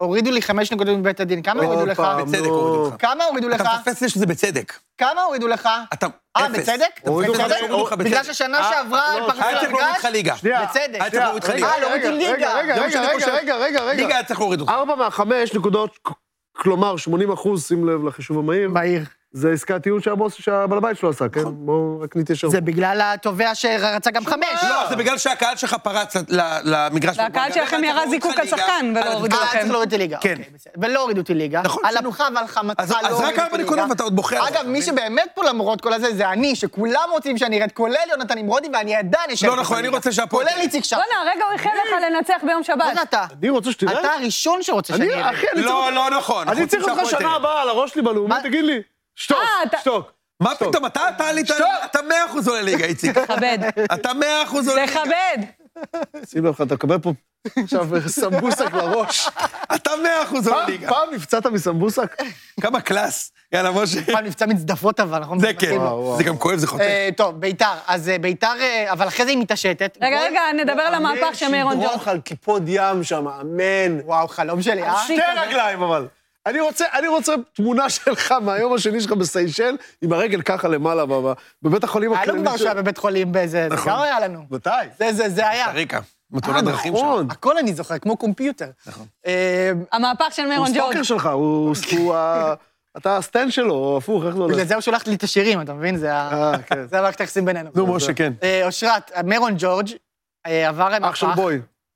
הורידו לי חמש נקודות מבית הדין, כמה הורידו לך? בצדק הורידו לך. כמה הורידו לך? אתה מפספס שזה בצדק. כמה הורידו לך? אתה אה, אפס. בצדק? הורידו לך- הורידו לך בגלל בצדק. ששנה שעברה לא, פרצו היה צריך להוריד לך למגרש? ליגה. שנייה. בצדק. היה צריך להוריד לך ליגה. אה, להוריד לי ליגה. רגע, זה מה רגע, שאני רגע, חושב. רגע, רגע, רגע. ליגה היה צריך להוריד אותך. ארבע מהחמש נקודות, כלומר, שמונים אחוז, שים לב לחישוב המהיר, בעיר. זה עסקת טיעון שהבוס, שהבעל הבית שלו עשה, כן? בואו רק נתיישר. זה בגלל התובע שרצה גם חמש. לא, זה בגלל שהקהל שלך פרץ ל- למגרש. והקהל שלכם ירה זיקוק על שחקן ולא הורידו אה, לכם. צריך להוריד אותי ליגה. כן. אוקיי, בסדר. ולא הורידו אותי ליגה. נכון, על שינו. אפך ועל חמתך אז- לא אז הורידו רק אותי ארבע ליגה. נקודות ואתה עוד בוחר על זה, אגב, אתה מי מבין? שבאמת פה למרות כל הזה, זה אני, שכולם רוצים שאני ארד, כולל יונתן נמרודי, ואני עדיין אשב. לא נכון, אני רוצה שהפועל- כולל איציק שחר. בוא'נה, הרגע הוא איחל לך לנצח ביום מה שבת. זה אתה? אני רוצה שתראה? אתה הראשון שרוצה אני, שאני ארד. אחי, אני צריך... לא, לא נכון. אני צריך אותך שנה הבאה על הראש שלי בלאומי, מה? תגיד לי. שתוק, אה, אתה- שתוק. מה פתאום, אתה אתה עלית, אתה מאה אחוז עולה ליגה, איציק. תכבד. אתה מאה אחוז עולה ליגה. תכבד. שים לב לך, אתה מקבל פה עכשיו סמבוסק לראש. אתה מאה אחוז עולה פעם- ליגה. פעם נפצעת מסמבוסק? כמה קלאס. יאללה, משה. פעם מבצע מצדפות אבל, נכון? זה כן. וואו, וואו. זה גם כואב, זה חוטף. אה, טוב, ביתר. אז אה, ביתר, אה, אבל אחרי זה היא מתעשתת. רגע, גול- רגע, נדבר על המהפך של מיירון ג'ורג'. שידרוך על כיפות ים שם, אמן. וואו, חלום שלי, אה? שי שתי כזה. רגליים אבל. אני רוצה, אני רוצה תמונה שלך מהיום השני שלך בסיישל, עם הרגל ככה למעלה, בב- בבית החולים היה לנו הכללי. כבר שהיה בבית חולים באיזה... זה גם היה לנו. מתי? זה, זה, זה היה. ריקה. אה, מתאונת דרכים שם. נכון. הכל אני זוכר, כמו קומפיוטר. נכון. אה, המהפך של הוא מיירון ג'ורג'. סטוקר שלך, הוא... הוא ה- אתה הסטנד שלו, או הפוך, איך זה הולך? בגלל זה הוא שולח לי את השירים, אתה מבין? זה ה- אה, כן. זה המערכת היחסים בינינו. נו, משה, כן. אה, אושרת, מיירון ג'ורג' אה, עבר מהפך. אח של בוי.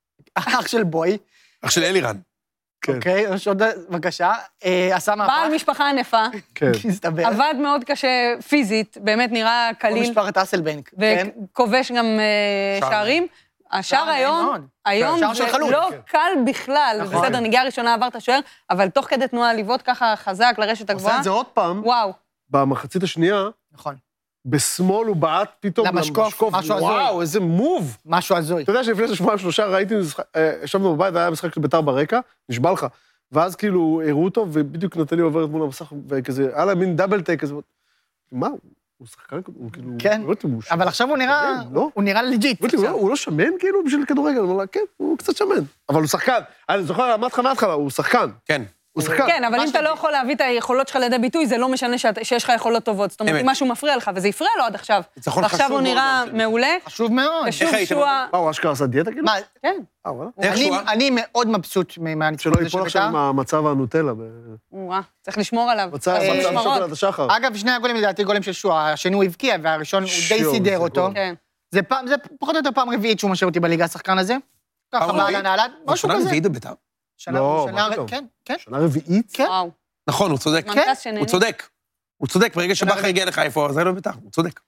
אח של בוי, אח של אלירן. כן, אוקיי? יש עוד, בבקשה. אה, עשה מהפך. בעל משפחה ענפה, כן. מסתבר. עבד מאוד קשה פיזית, באמת נראה כמו קליל, משפחת אסלבנק. כן? וכובש גם אה, שער. שערים. השער שער היום, מאוד. היום שער זה של חלוץ, לא כן. קל בכלל, נכון. בסדר, נגיעה ראשונה עבר את השוער, אבל תוך כדי תנועה לבעוט ככה חזק לרשת עושה הגבוהה, את זה עוד פעם, וואו. במחצית השנייה, נכון. בשמאל הוא בעט פתאום למשקוף, משהו הזוי. וואו, איזה מוב. משהו הזוי. אתה יודע שלפני שבועיים שלושה ראיתי, משחק- אה, ישבנו בבית והיה משחק של בית"ר ברקע, נשבע לך. ואז כאילו הראו אותו, ובדיוק נטלי עוברת מול המסך, וכזה, היה לה מין דאבל טייק כזה. מה, הוא שחקן, הוא כאילו... כן, לא יודעת אם הוא ש- אבל עכשיו הוא נראה, שמן, לא? הוא נראה לג'יט. אמרתי, הוא לא- עכשיו. הוא לא שמן כאילו בשביל כדורגל? אני אומר לה, כן, הוא קצת שמן. אבל הוא שחקן. אני זוכר, אמרתי לך מההתחלה, הוא שחקן. כן. הוא שחקן. כן, אבל מה אם אתה לא שתגיד. יכול להביא את היכולות שלך לידי ביטוי, זה לא משנה שאת- שיש לך יכולות טובות. זאת אומרת, אמת. אם משהו מפריע לך, וזה הפריע לו עד עכשיו. ניצחון ועכשיו חשוב הוא מאוד נראה גם. מעולה, חשוב מאוד. ושוב הייתם? שועה... מה, הוא אשכרה עשה דיאטה כאילו? מה, כן, אה, וואלה. איך אני- שועה? אני מאוד מבסוט מהניצחון שלא הזה של ייפול עכשיו בית"ר. עם המצב הנוטלה. וואה, צריך לשמור עליו. מצב צריך אה, מצב משמרות. שוקולד השחר. אגב, שני הגולים לדעתי גולים של שועה, השני הוא הבקיע, והראשון הוא די שיו, סידר זה אותו. גול. כן. זה פעם, זה פחות או יותר פעם רביעית שהוא משאיר אותי בליגה, השחקן הזה. ככה, פעם בעל רביעית? הנעלת, משהו שנה כזה. רביעית בבית"ר. שנה, לא, שנה, מה פתאום? כן, כן. שנה רביעית? כן. וואו. נכון, הוא צודק. מנטס שנהנה. הוא צודק. הוא צודק, ברגע שבכר הגיע לחיפה, אז היה לו בבית"ר, הוא צודק.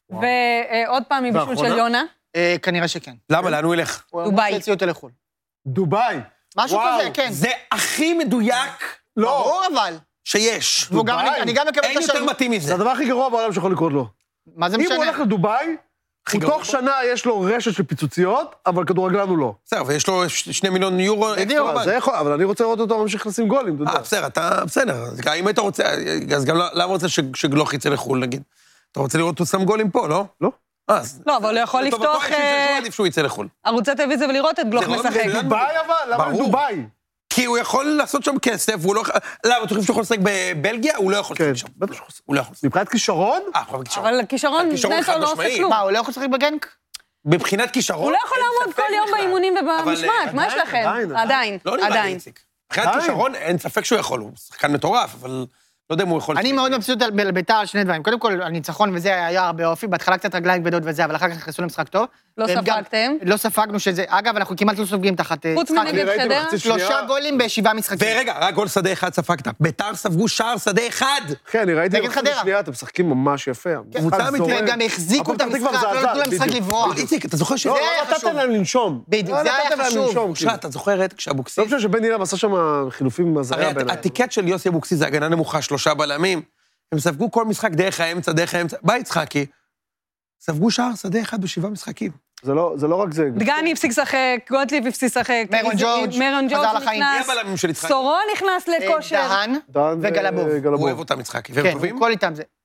ועוד פעם מבישול ואחרונה? של יונה. אה, כנראה שכן. למה, לאן הוא ילך? הוא דובאי. אמר שיוציאו אותו לחו"ל. דובאי. משהו וואו, כזה, כן. זה הכי מדויק ברור אבל. שיש. והוא גם- דובאי? אני גם מקבל אין את יותר השלום. מתאים זה מזה. הדבר הכי גרוע בעולם שיכול לקרות לו. מה זה אם הוא משנה? הולך לדובאי, הכי הוא גרוע תוך שנה יש לו רשת של פיצוציות, אבל כדורגלן הוא לא. בסדר, ויש לו ש- שני מיליון יורו. בדיוק. אקסטרה זה יכול, אבל אני רוצה לראות אותו ממשיך לשים גולים, אתה יודע. אה, בסדר, אתה, בסדר. אז אם היית רוצה, אז גם למה רוצה ש- שגלוך יצא לחו"ל, נגיד? אתה רוצה לראות אותו שם גולים פה, לא? לא. אה, אז... לא, אבל הוא יכול לטובתו לפתוח האישית אה, שלו עדיף שהוא יצא לחו"ל. ערוצי טלוויזיה ולראות את גלוך זה מאוד משחק. מצוין. דובאי אבל? למה ברור. דובאי? כי הוא יכול לעשות שם כסף, והוא לא... למה, אתה חושב שהוא יכול לשחק בבלגיה? הוא לא יכול כן, לשחק שם. בטח שהוא הוא לא יכול לשחק. מבחינת כישרון? אה, הוא בכישרון. אבל כישרון כישרון נטו חד לא עושה משמעי. כלום. מה, הוא לא יכול לשחק בגנק? מבחינת כישרון... הוא לא יכול אין לעמוד ספק כל יום בכלל. באימונים אבל, ובמשמעת, מה יש עדיין, לכם? עדיין, עדיין, לא נראה לי, עדיין. איציק. מבחינת עדיין. כישרון, אין ספק שהוא יכול, הוא שחקן מטורף, אבל לא יודע אם הוא יכול... אני מאוד מבסוט על על בית"ר על שני דברים. קודם כל, הניצחון וזה היה הרבה אופי, בהתחלה קצת רגליים כבדות וזה, אבל אחר כך נכנסו למשחק טוב. לא והם גם- ספגתם. לא ספגנו שזה... אגב, אנחנו כמעט לא סופגים תחת אה, חוץ יצחקי. מנגד ראיתי חדרה? מחצית שלושה שנייה- גולים בשבעה משחקים. ורגע, רק גול שדה אחד ספגת. ביתר ספגו שער שדה אחד. כן, אני ראיתי נגד במחצית חדרה. השנייה, אתם משחקים ממש יפה. קבוצה המשחק אמיתית, זורם. גם החזיקו את הפועל פתח תקווה המשחק, לא מזעזעת, נתנו למשחק בדיוק. לברוח. איציק, אתה זוכר ש... לא, זה לא היה נתתם חשוב. להם לנשום. בדיוק, לא זה היה נתתם להם חשוב. לנשום, אושרת, כאילו. אתה זוכרת לא כשאבוקסיס... חושב שבן אילם עשה שם חילופים עם הזיה הרי בעיניי. הטיקט של יוסי אבוקסיס זה הגנה נמוכה, שלושה בלמים. הם ספגו כל משחק דרך האמצע, דרך האמצע. בא יצחקי, ספגו שער שדה אחד בשבעה משחקים. זה לא זה לא רק זה. דגני הפסיק לשחק, גוטליב הפסיק לשחק. מיירון ג'ורג' מיירון חזר ג'ורג' לחיים. נכנס. מי הבלמים של יצחקי? סורון נכנס אה, לכושר. דהן דן וגלבוב. הוא אוהב אותם יצחקי, והם כן, טובים? הוא כל איתם זה.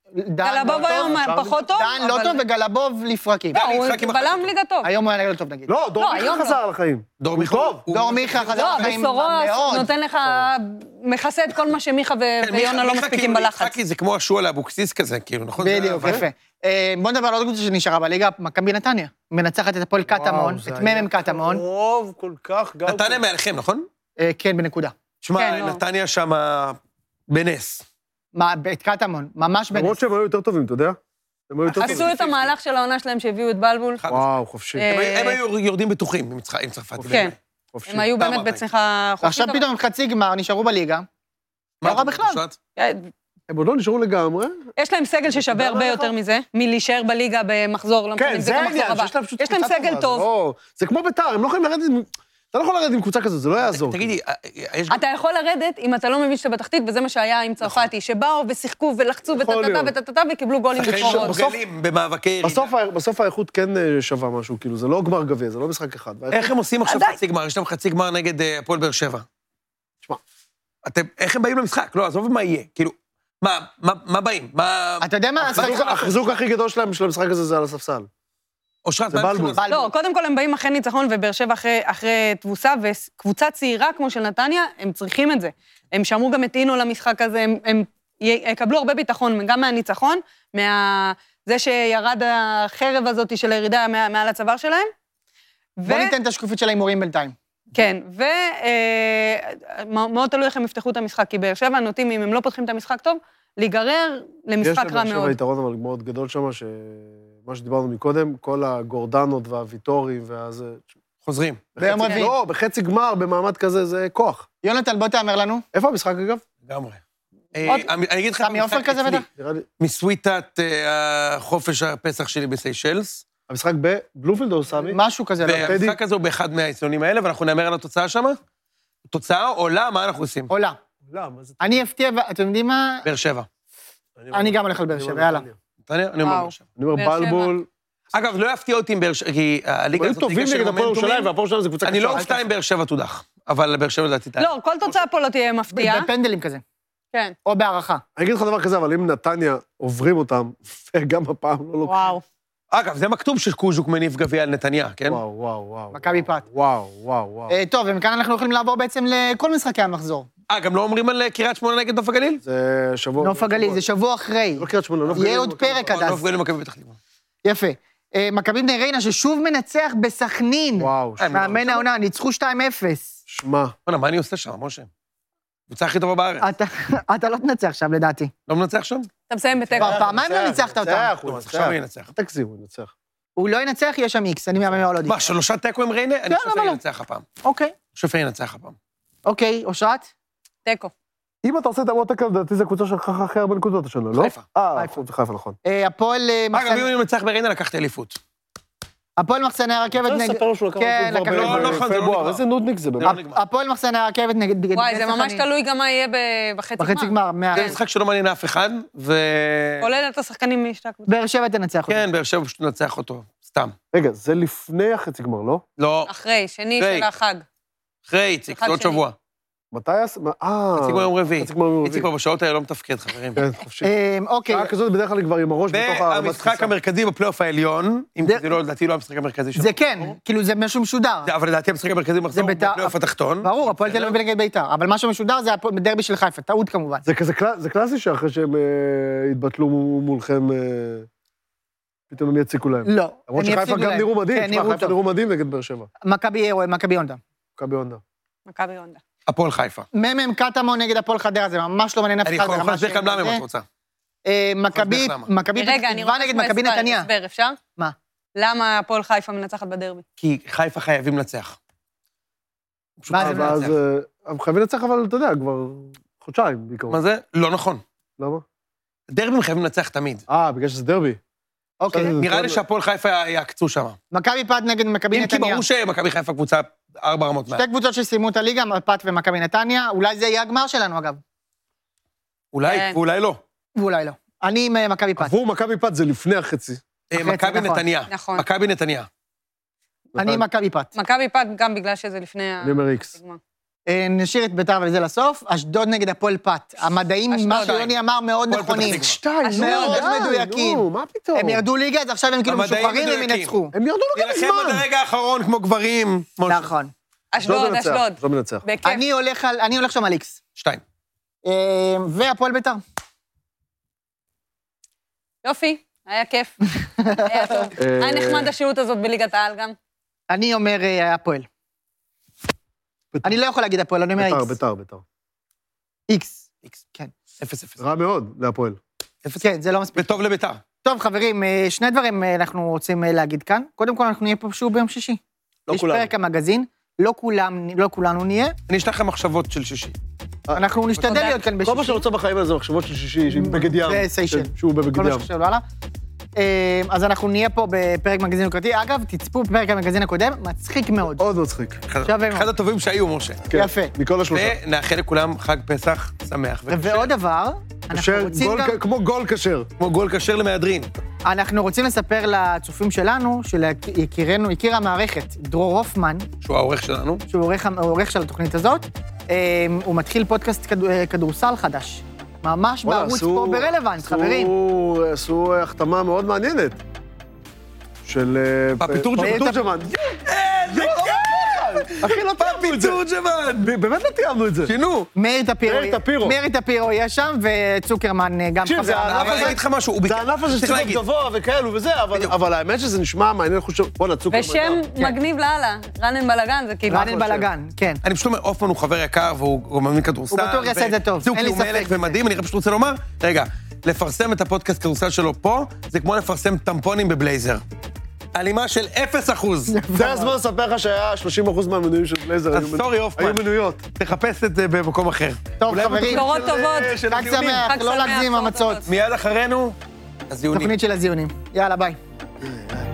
גלבוב היום פחות טוב, דן לא טוב וגלבוב לפרקים. לא, הוא בלם ליגה טוב. היום הוא היה לא טוב, נגיד. לא, דור לא, מיכה היום חזר על החיים. דור מיכה. טוב. דור מיכה חזר לא, לחיים בסורו מאוד. נותן לך, מכסה את כל מה שמיכה ויונה לא מספיקים בלחץ. חכי זה כמו השועל אבוקסיס כזה, כאילו, נכון? בדיוק, יפה. בוא נדבר על עוד קבוצה שנשארה בליגה, מכבי נתניה. מנצחת את הפועל קטמון, את מ"מ קטמון. טוב, כל כך גם... נתניה מעליכם, נכון? כן, בנקודה. תשמע, נתניה שם בנס. מה, את קטמון, ממש בנס. למרות שהם היו יותר טובים, אתה יודע? הם היו יותר טובים. עשו את המהלך של העונה שלהם שהביאו את בלבול. וואו, חופשי. הם היו יורדים בטוחים עם צרפת. כן. חופשי. הם היו באמת בצליחה חופשית. עכשיו פתאום עם חצי גמר, נשארו בליגה. לא רע בכלל. הם עוד לא נשארו לגמרי. יש להם סגל ששווה הרבה יותר מזה, מלהישאר בליגה במחזור, לא משנה אם זה במחזור הבא. יש להם סגל טוב. זה כמו בית"ר, הם לא יכולים לרדת עם... אתה לא יכול לרדת עם קבוצה כזאת, זה לא יעזור. תגידי, יש... אתה יכול לרדת אם אתה לא מבין שאתה בתחתית, וזה מה שהיה עם צרפתי, שבאו ושיחקו ולחצו וטטטה וטטטה וקיבלו גולים בפורות. במאבקי ירידה. בסוף האיכות כן שווה משהו, כאילו, זה לא גמר גביע, זה לא משחק אחד. איך הם עושים עכשיו חצי גמר? יש להם חצי גמר נגד הפועל באר שבע. תשמע. איך הם באים למשחק? לא, עזוב מה יהיה. כאילו, מה, מה באים? אתה יודע מה? החיזוק הכי גדול שלהם של המשחק הזה זה על הספסל. אושרת, זה בלבול. לא, קודם כל הם באים אחרי ניצחון ובאר שבע אחרי תבוסה, וקבוצה צעירה כמו של נתניה, הם צריכים את זה. הם שמרו גם את אינו למשחק הזה, הם יקבלו הרבה ביטחון, גם מהניצחון, זה שירד החרב הזאת של הירידה מעל הצוואר שלהם. בוא ניתן את השקופית של ההימורים בינתיים. כן, ומאוד תלוי איך הם יפתחו את המשחק, כי באר שבע נוטים, אם הם לא פותחים את המשחק טוב, להיגרר למשחק רע מאוד. יש לבאר שבע יתרון אבל מאוד גדול שם, מה שדיברנו מקודם, כל הגורדנות והוויטורים והזה... חוזרים. ביום רביעי. לא, בחצי גמר, במעמד כזה, זה כוח. יונתן, בוא תאמר לנו. איפה המשחק, אגב? לגמרי. אני אגיד לך... סמי עופר כזה בטח? מסוויטת החופש הפסח שלי בסיישלס. המשחק בבלומפילד או סמי? משהו כזה. והמשחק הזה הוא באחד מהאצטדיונים האלה, ואנחנו נאמר על התוצאה שם. תוצאה עולה, מה אנחנו עושים? עולה. אני אפתיע, אתם יודעים מה? באר שבע. אני גם הולך על באר שבע, יאללה. אני אומר באר שבע. אני אומר בלבול... אגב, לא יפתיע אותי עם באר שבע, כי הליגה הזאת... היו טובים נגד הפועל ירושלים, והפועל ירושלים זה קבוצה קשה. אני לא אופתע עם באר שבע תודח, אבל באר שבע לדעתי... לא, כל תוצאה פה לא תהיה מפתיעה. בפנדלים כזה. כן. או בהערכה. אני אגיד לך דבר כזה, אבל אם נתניה עוברים אותם, וגם הפעם לא לוקחים. וואו. אגב, זה מכתוב שקוז'וק מניף גביע על נתניה, כן? וואו, וואו, וואו. מכבי פת. וואו, וואו, וואו. טוב, ומכאן אנחנו יכולים לעבור בעצם לכל משחקי המחזור. אה, גם לא אומרים על קריית שמונה נגד נוף הגליל? זה שבוע... נוף הגליל, זה שבוע אחרי. לא קריית שמונה, נוף הגליל. יהיה עוד פרק עד אז. נוף הגליל מכבי פתח תקווה. יפה. מכבי בני ריינה, ששוב מנצח בסכנין. וואו. מאמן העונה, ניצחו שתיים אפס. שמע. מה אני עושה שם, משה? קבוצה הכי טובה בארץ. אתה לא תנצח שם, לדעתי. לא מנצח שם? אתה מסיים בתיקו. פעמיים לא ניצחת אותם. עכשיו הוא ינצח. תקזים, הוא ינצח. הוא לא ינצח, יש שם איקס, אני מהמם מאוד. מה, שלושה תיקו עם ריינה? אני חושב שאני ינצח הפעם. אוקיי. שופי ינצח הפעם. אוקיי, אושרת? תיקו. אם אתה עושה את המות תקו, לדעתי זו קבוצה שלך הכי הרבה נקודות השנה, לא? חיפה. אה, חיפה, נכון. הפועל מחסן... אגב, אם אני מנצח בריינה, לקחתי אליפות. הפועל מחסני הרכבת נגד... אתה ספר לו שהוא לקח כן, אותו כבר לא, לא, נכון, זה לא בפברואר, נגמר. איזה נודניק זה באמת. הפועל מחסני הרכבת נגד... וואי, זה ממש תלוי גם מה יהיה בחצי גמר. בחצי גמר, מאה. זה משחק שלא מעניין אף אחד, ו... כולל את השחקנים משתי הקבוצות. באר שבע תנצח אותו. כן, באר שבע פשוט נצח אותו, סתם. רגע, זה לפני החצי גמר, לא? לא, אחרי, שני אחרי. של החג. אחרי איציק, אחד זה עוד שני. שבוע. מתי עשה? אה... איציק הוא יום רביעי. איציק הוא יום רביעי. איציק כבר בשעות האלה לא מתפקד, חברים. כן, חופשי. אוקיי. שעה כזאת בדרך כלל כבר עם הראש בתוך ה... והמשחק המרכזי בפלייאוף העליון, אם זה לא, לדעתי לא המשחק המרכזי שלו. זה כן, כאילו זה משהו משודר. אבל לדעתי המשחק המרכזי מחזור בית"ר- בפלייאוף התחתון. ברור, הפועל תל אביב נגד בית"ר, אבל מה שמשודר זה דרבי של חיפה, טעות כמובן. זה כזה קלאס- זה קלאסי שאחרי שהם אה, התבטלו מולכם, אה, פתאום הם יציקו להם. לא. למרות הם שחיפה יפסידו גם להם. נראו מדהים, כן, תשמע, נראו חיפה טוב. נראו מדהים נגד באר שבע. מכבי מכבי הונדה. מכבי הונדה. מכבי הונדה. הפועל חיפה. מ"מ קטמון נגד הפועל חדרה, זה ממש לא מעניין אף אני אחד. יכול זה יכול ממש- להסביר גם למה אם את רוצה. אה, מכבי, להסביר למה. מכבי פתח רגע, אני תקווה רוצה נגד מכבי הסבר, נתניה. הסבר, אפשר? מה? למה הפועל חיפה מנצחת בדרבי? כי חיפה חייבים לנצח. פשוט מה זה חייבים ואז לנצח. אה, הם חייבים לנצח, אבל אתה יודע, כבר חודשיים בעיקרון. מה זה? לא נכון. למה? דרבים חייבים לנצח תמיד. אה, בגלל שזה דרבי. אוקיי. בסדר. נראה לי שהפועל חיפה יעקצו שם. מכבי פת נגד מכבי אם כי נתניה. ברור שמכבי חיפה קבוצה ארבע רמות מעל. שתי קבוצות שסיימו את הליגה, פת ומכבי נתניה, אולי זה יהיה הגמר שלנו אגב. אולי, כן. ואולי לא. ואולי לא. אני עם אה, מכבי פת. עבור מכבי פת זה לפני החצי. אה, מכבי נכון. נתניה. נכון. מכבי נתניה. אני עם מכבי פת. מכבי פת גם בגלל שזה לפני ה... אני אומר איקס. הגמר. נשאיר את ביתר וזה לסוף. אשדוד נגד הפועל פת. המדעים, מה שיוני אמר, מאוד נכונים. שתיים, מאוד מדויקים. נו, מה פתאום? הם ירדו ליגה, אז עכשיו הם כאילו משוחררים והם ינצחו. הם ירדו לו גם תילחם עד מזמן. הרגע האחרון כמו גברים. נכון. אשדוד, אשדוד. לא מנצח. בכיף. אני הולך על- אני הולך שם על איקס. שתיים. והפועל ביתר. יופי, היה כיף. היה טוב. היה נחמד השהות הזאת בליגת העל גם. אני אומר אה, הפועל. אני לא יכול להגיד הפועל, אני אומר ביתר, איקס. ביתר, ביתר. איקס. איקס. כן. אפס אפס. רע מאוד להפועל. כן, זה לא מספיק. וטוב לביתר. טוב, חברים, אה, שני דברים אה, אנחנו רוצים אה, להגיד כאן. קודם כל, אנחנו נהיה פה שוב ביום שישי. לא יש כולם. פרק המגזין, לא כולם, לא כולנו נהיה. אני אשלח לכם מחשבות של שישי. אנחנו נשתדל תודה. להיות כאן כל בשישי. מה שאני רוצה בחיים הזה, מחשבות של שישי, שהיא בבגד ים. וסיישל. שהוא בבגד כל מה ים. שחשבנו הלאה. אה, אז אנחנו נהיה פה בפרק מגזין יוקרתי. אגב, תצפו בפרק המגזין הקודם, מצחיק מאוד. עוד מצחיק. שווה מאוד. אחד הטובים שהיו, משה. כן, יפה. מכל השלושה. ונאחל לכולם חג פסח שמח. ועוד דבר, אנחנו כשר, רוצים גול גם... כ- כמו גול כשר. כמו גול כשר למהדרין. אנחנו רוצים לספר לצופים שלנו, שליקירנו, יקיר המערכת, דרור הופמן, שהוא העורך שלנו. שהוא עורך, העורך של התוכנית הזאת, אה, הוא מתחיל פודקאסט כדו- אה, כדורסל חדש. ממש וואלה, בערוץ עשו- פה ברלוונט, עשו- חברים. עשו החתמה מאוד מעניינת. של... אה, פפי תורג'מן. פפי תורג'מן. אחי, לא תיאמנו את זה. תורג'מן. באמת לא תיאמנו את זה. שינו. מאיר טפירו. מאיר טפירו. מאיר טפירו יהיה שם, וצוקרמן אה, גם תקשיב, זה חבר. הענף אבל אני אגיד לך משהו, הוא זה ביקר- הענף הזה צריך שצריך להגיד. להיות גבוה וכאלו וזה, אבל- בדיוק. אבל האמת שזה נשמע מעניין, אני חושב, בואנה, צוקר ושם מגניב לאללה, רנן בלגן, זה כאילו... רנן בלגן, כן. אני פשוט אומר, אופמן הוא חבר יקר והוא הוא מאמין כדורסל. הוא בטוח יעשה את זה טוב, צוקי אין לי הוא ספק מלך בזה. ומדהים, אני רק פשוט רוצה לומר, רגע, לפרסם את הפודקאסט כדורסל שלו פה, זה כמו לפרסם טמפונים בבלייזר. הלימה של אפס אחוז. זה הזמן לספר לך שהיה שלושים אחוז מהמנויים של בלייזר. אז היו- סורי, הופמן. היו מנויות. תחפש את זה במקום אחר. טוב, אולי חברים. בתוכנית בשורות של- טובות. של חג הזיונים. שמח, חג לא שמח, להגזים עם בשורות המצות. טובות. מיד אחרינו, הזיונים. תוכנית של הזיונים. יאללה, ביי.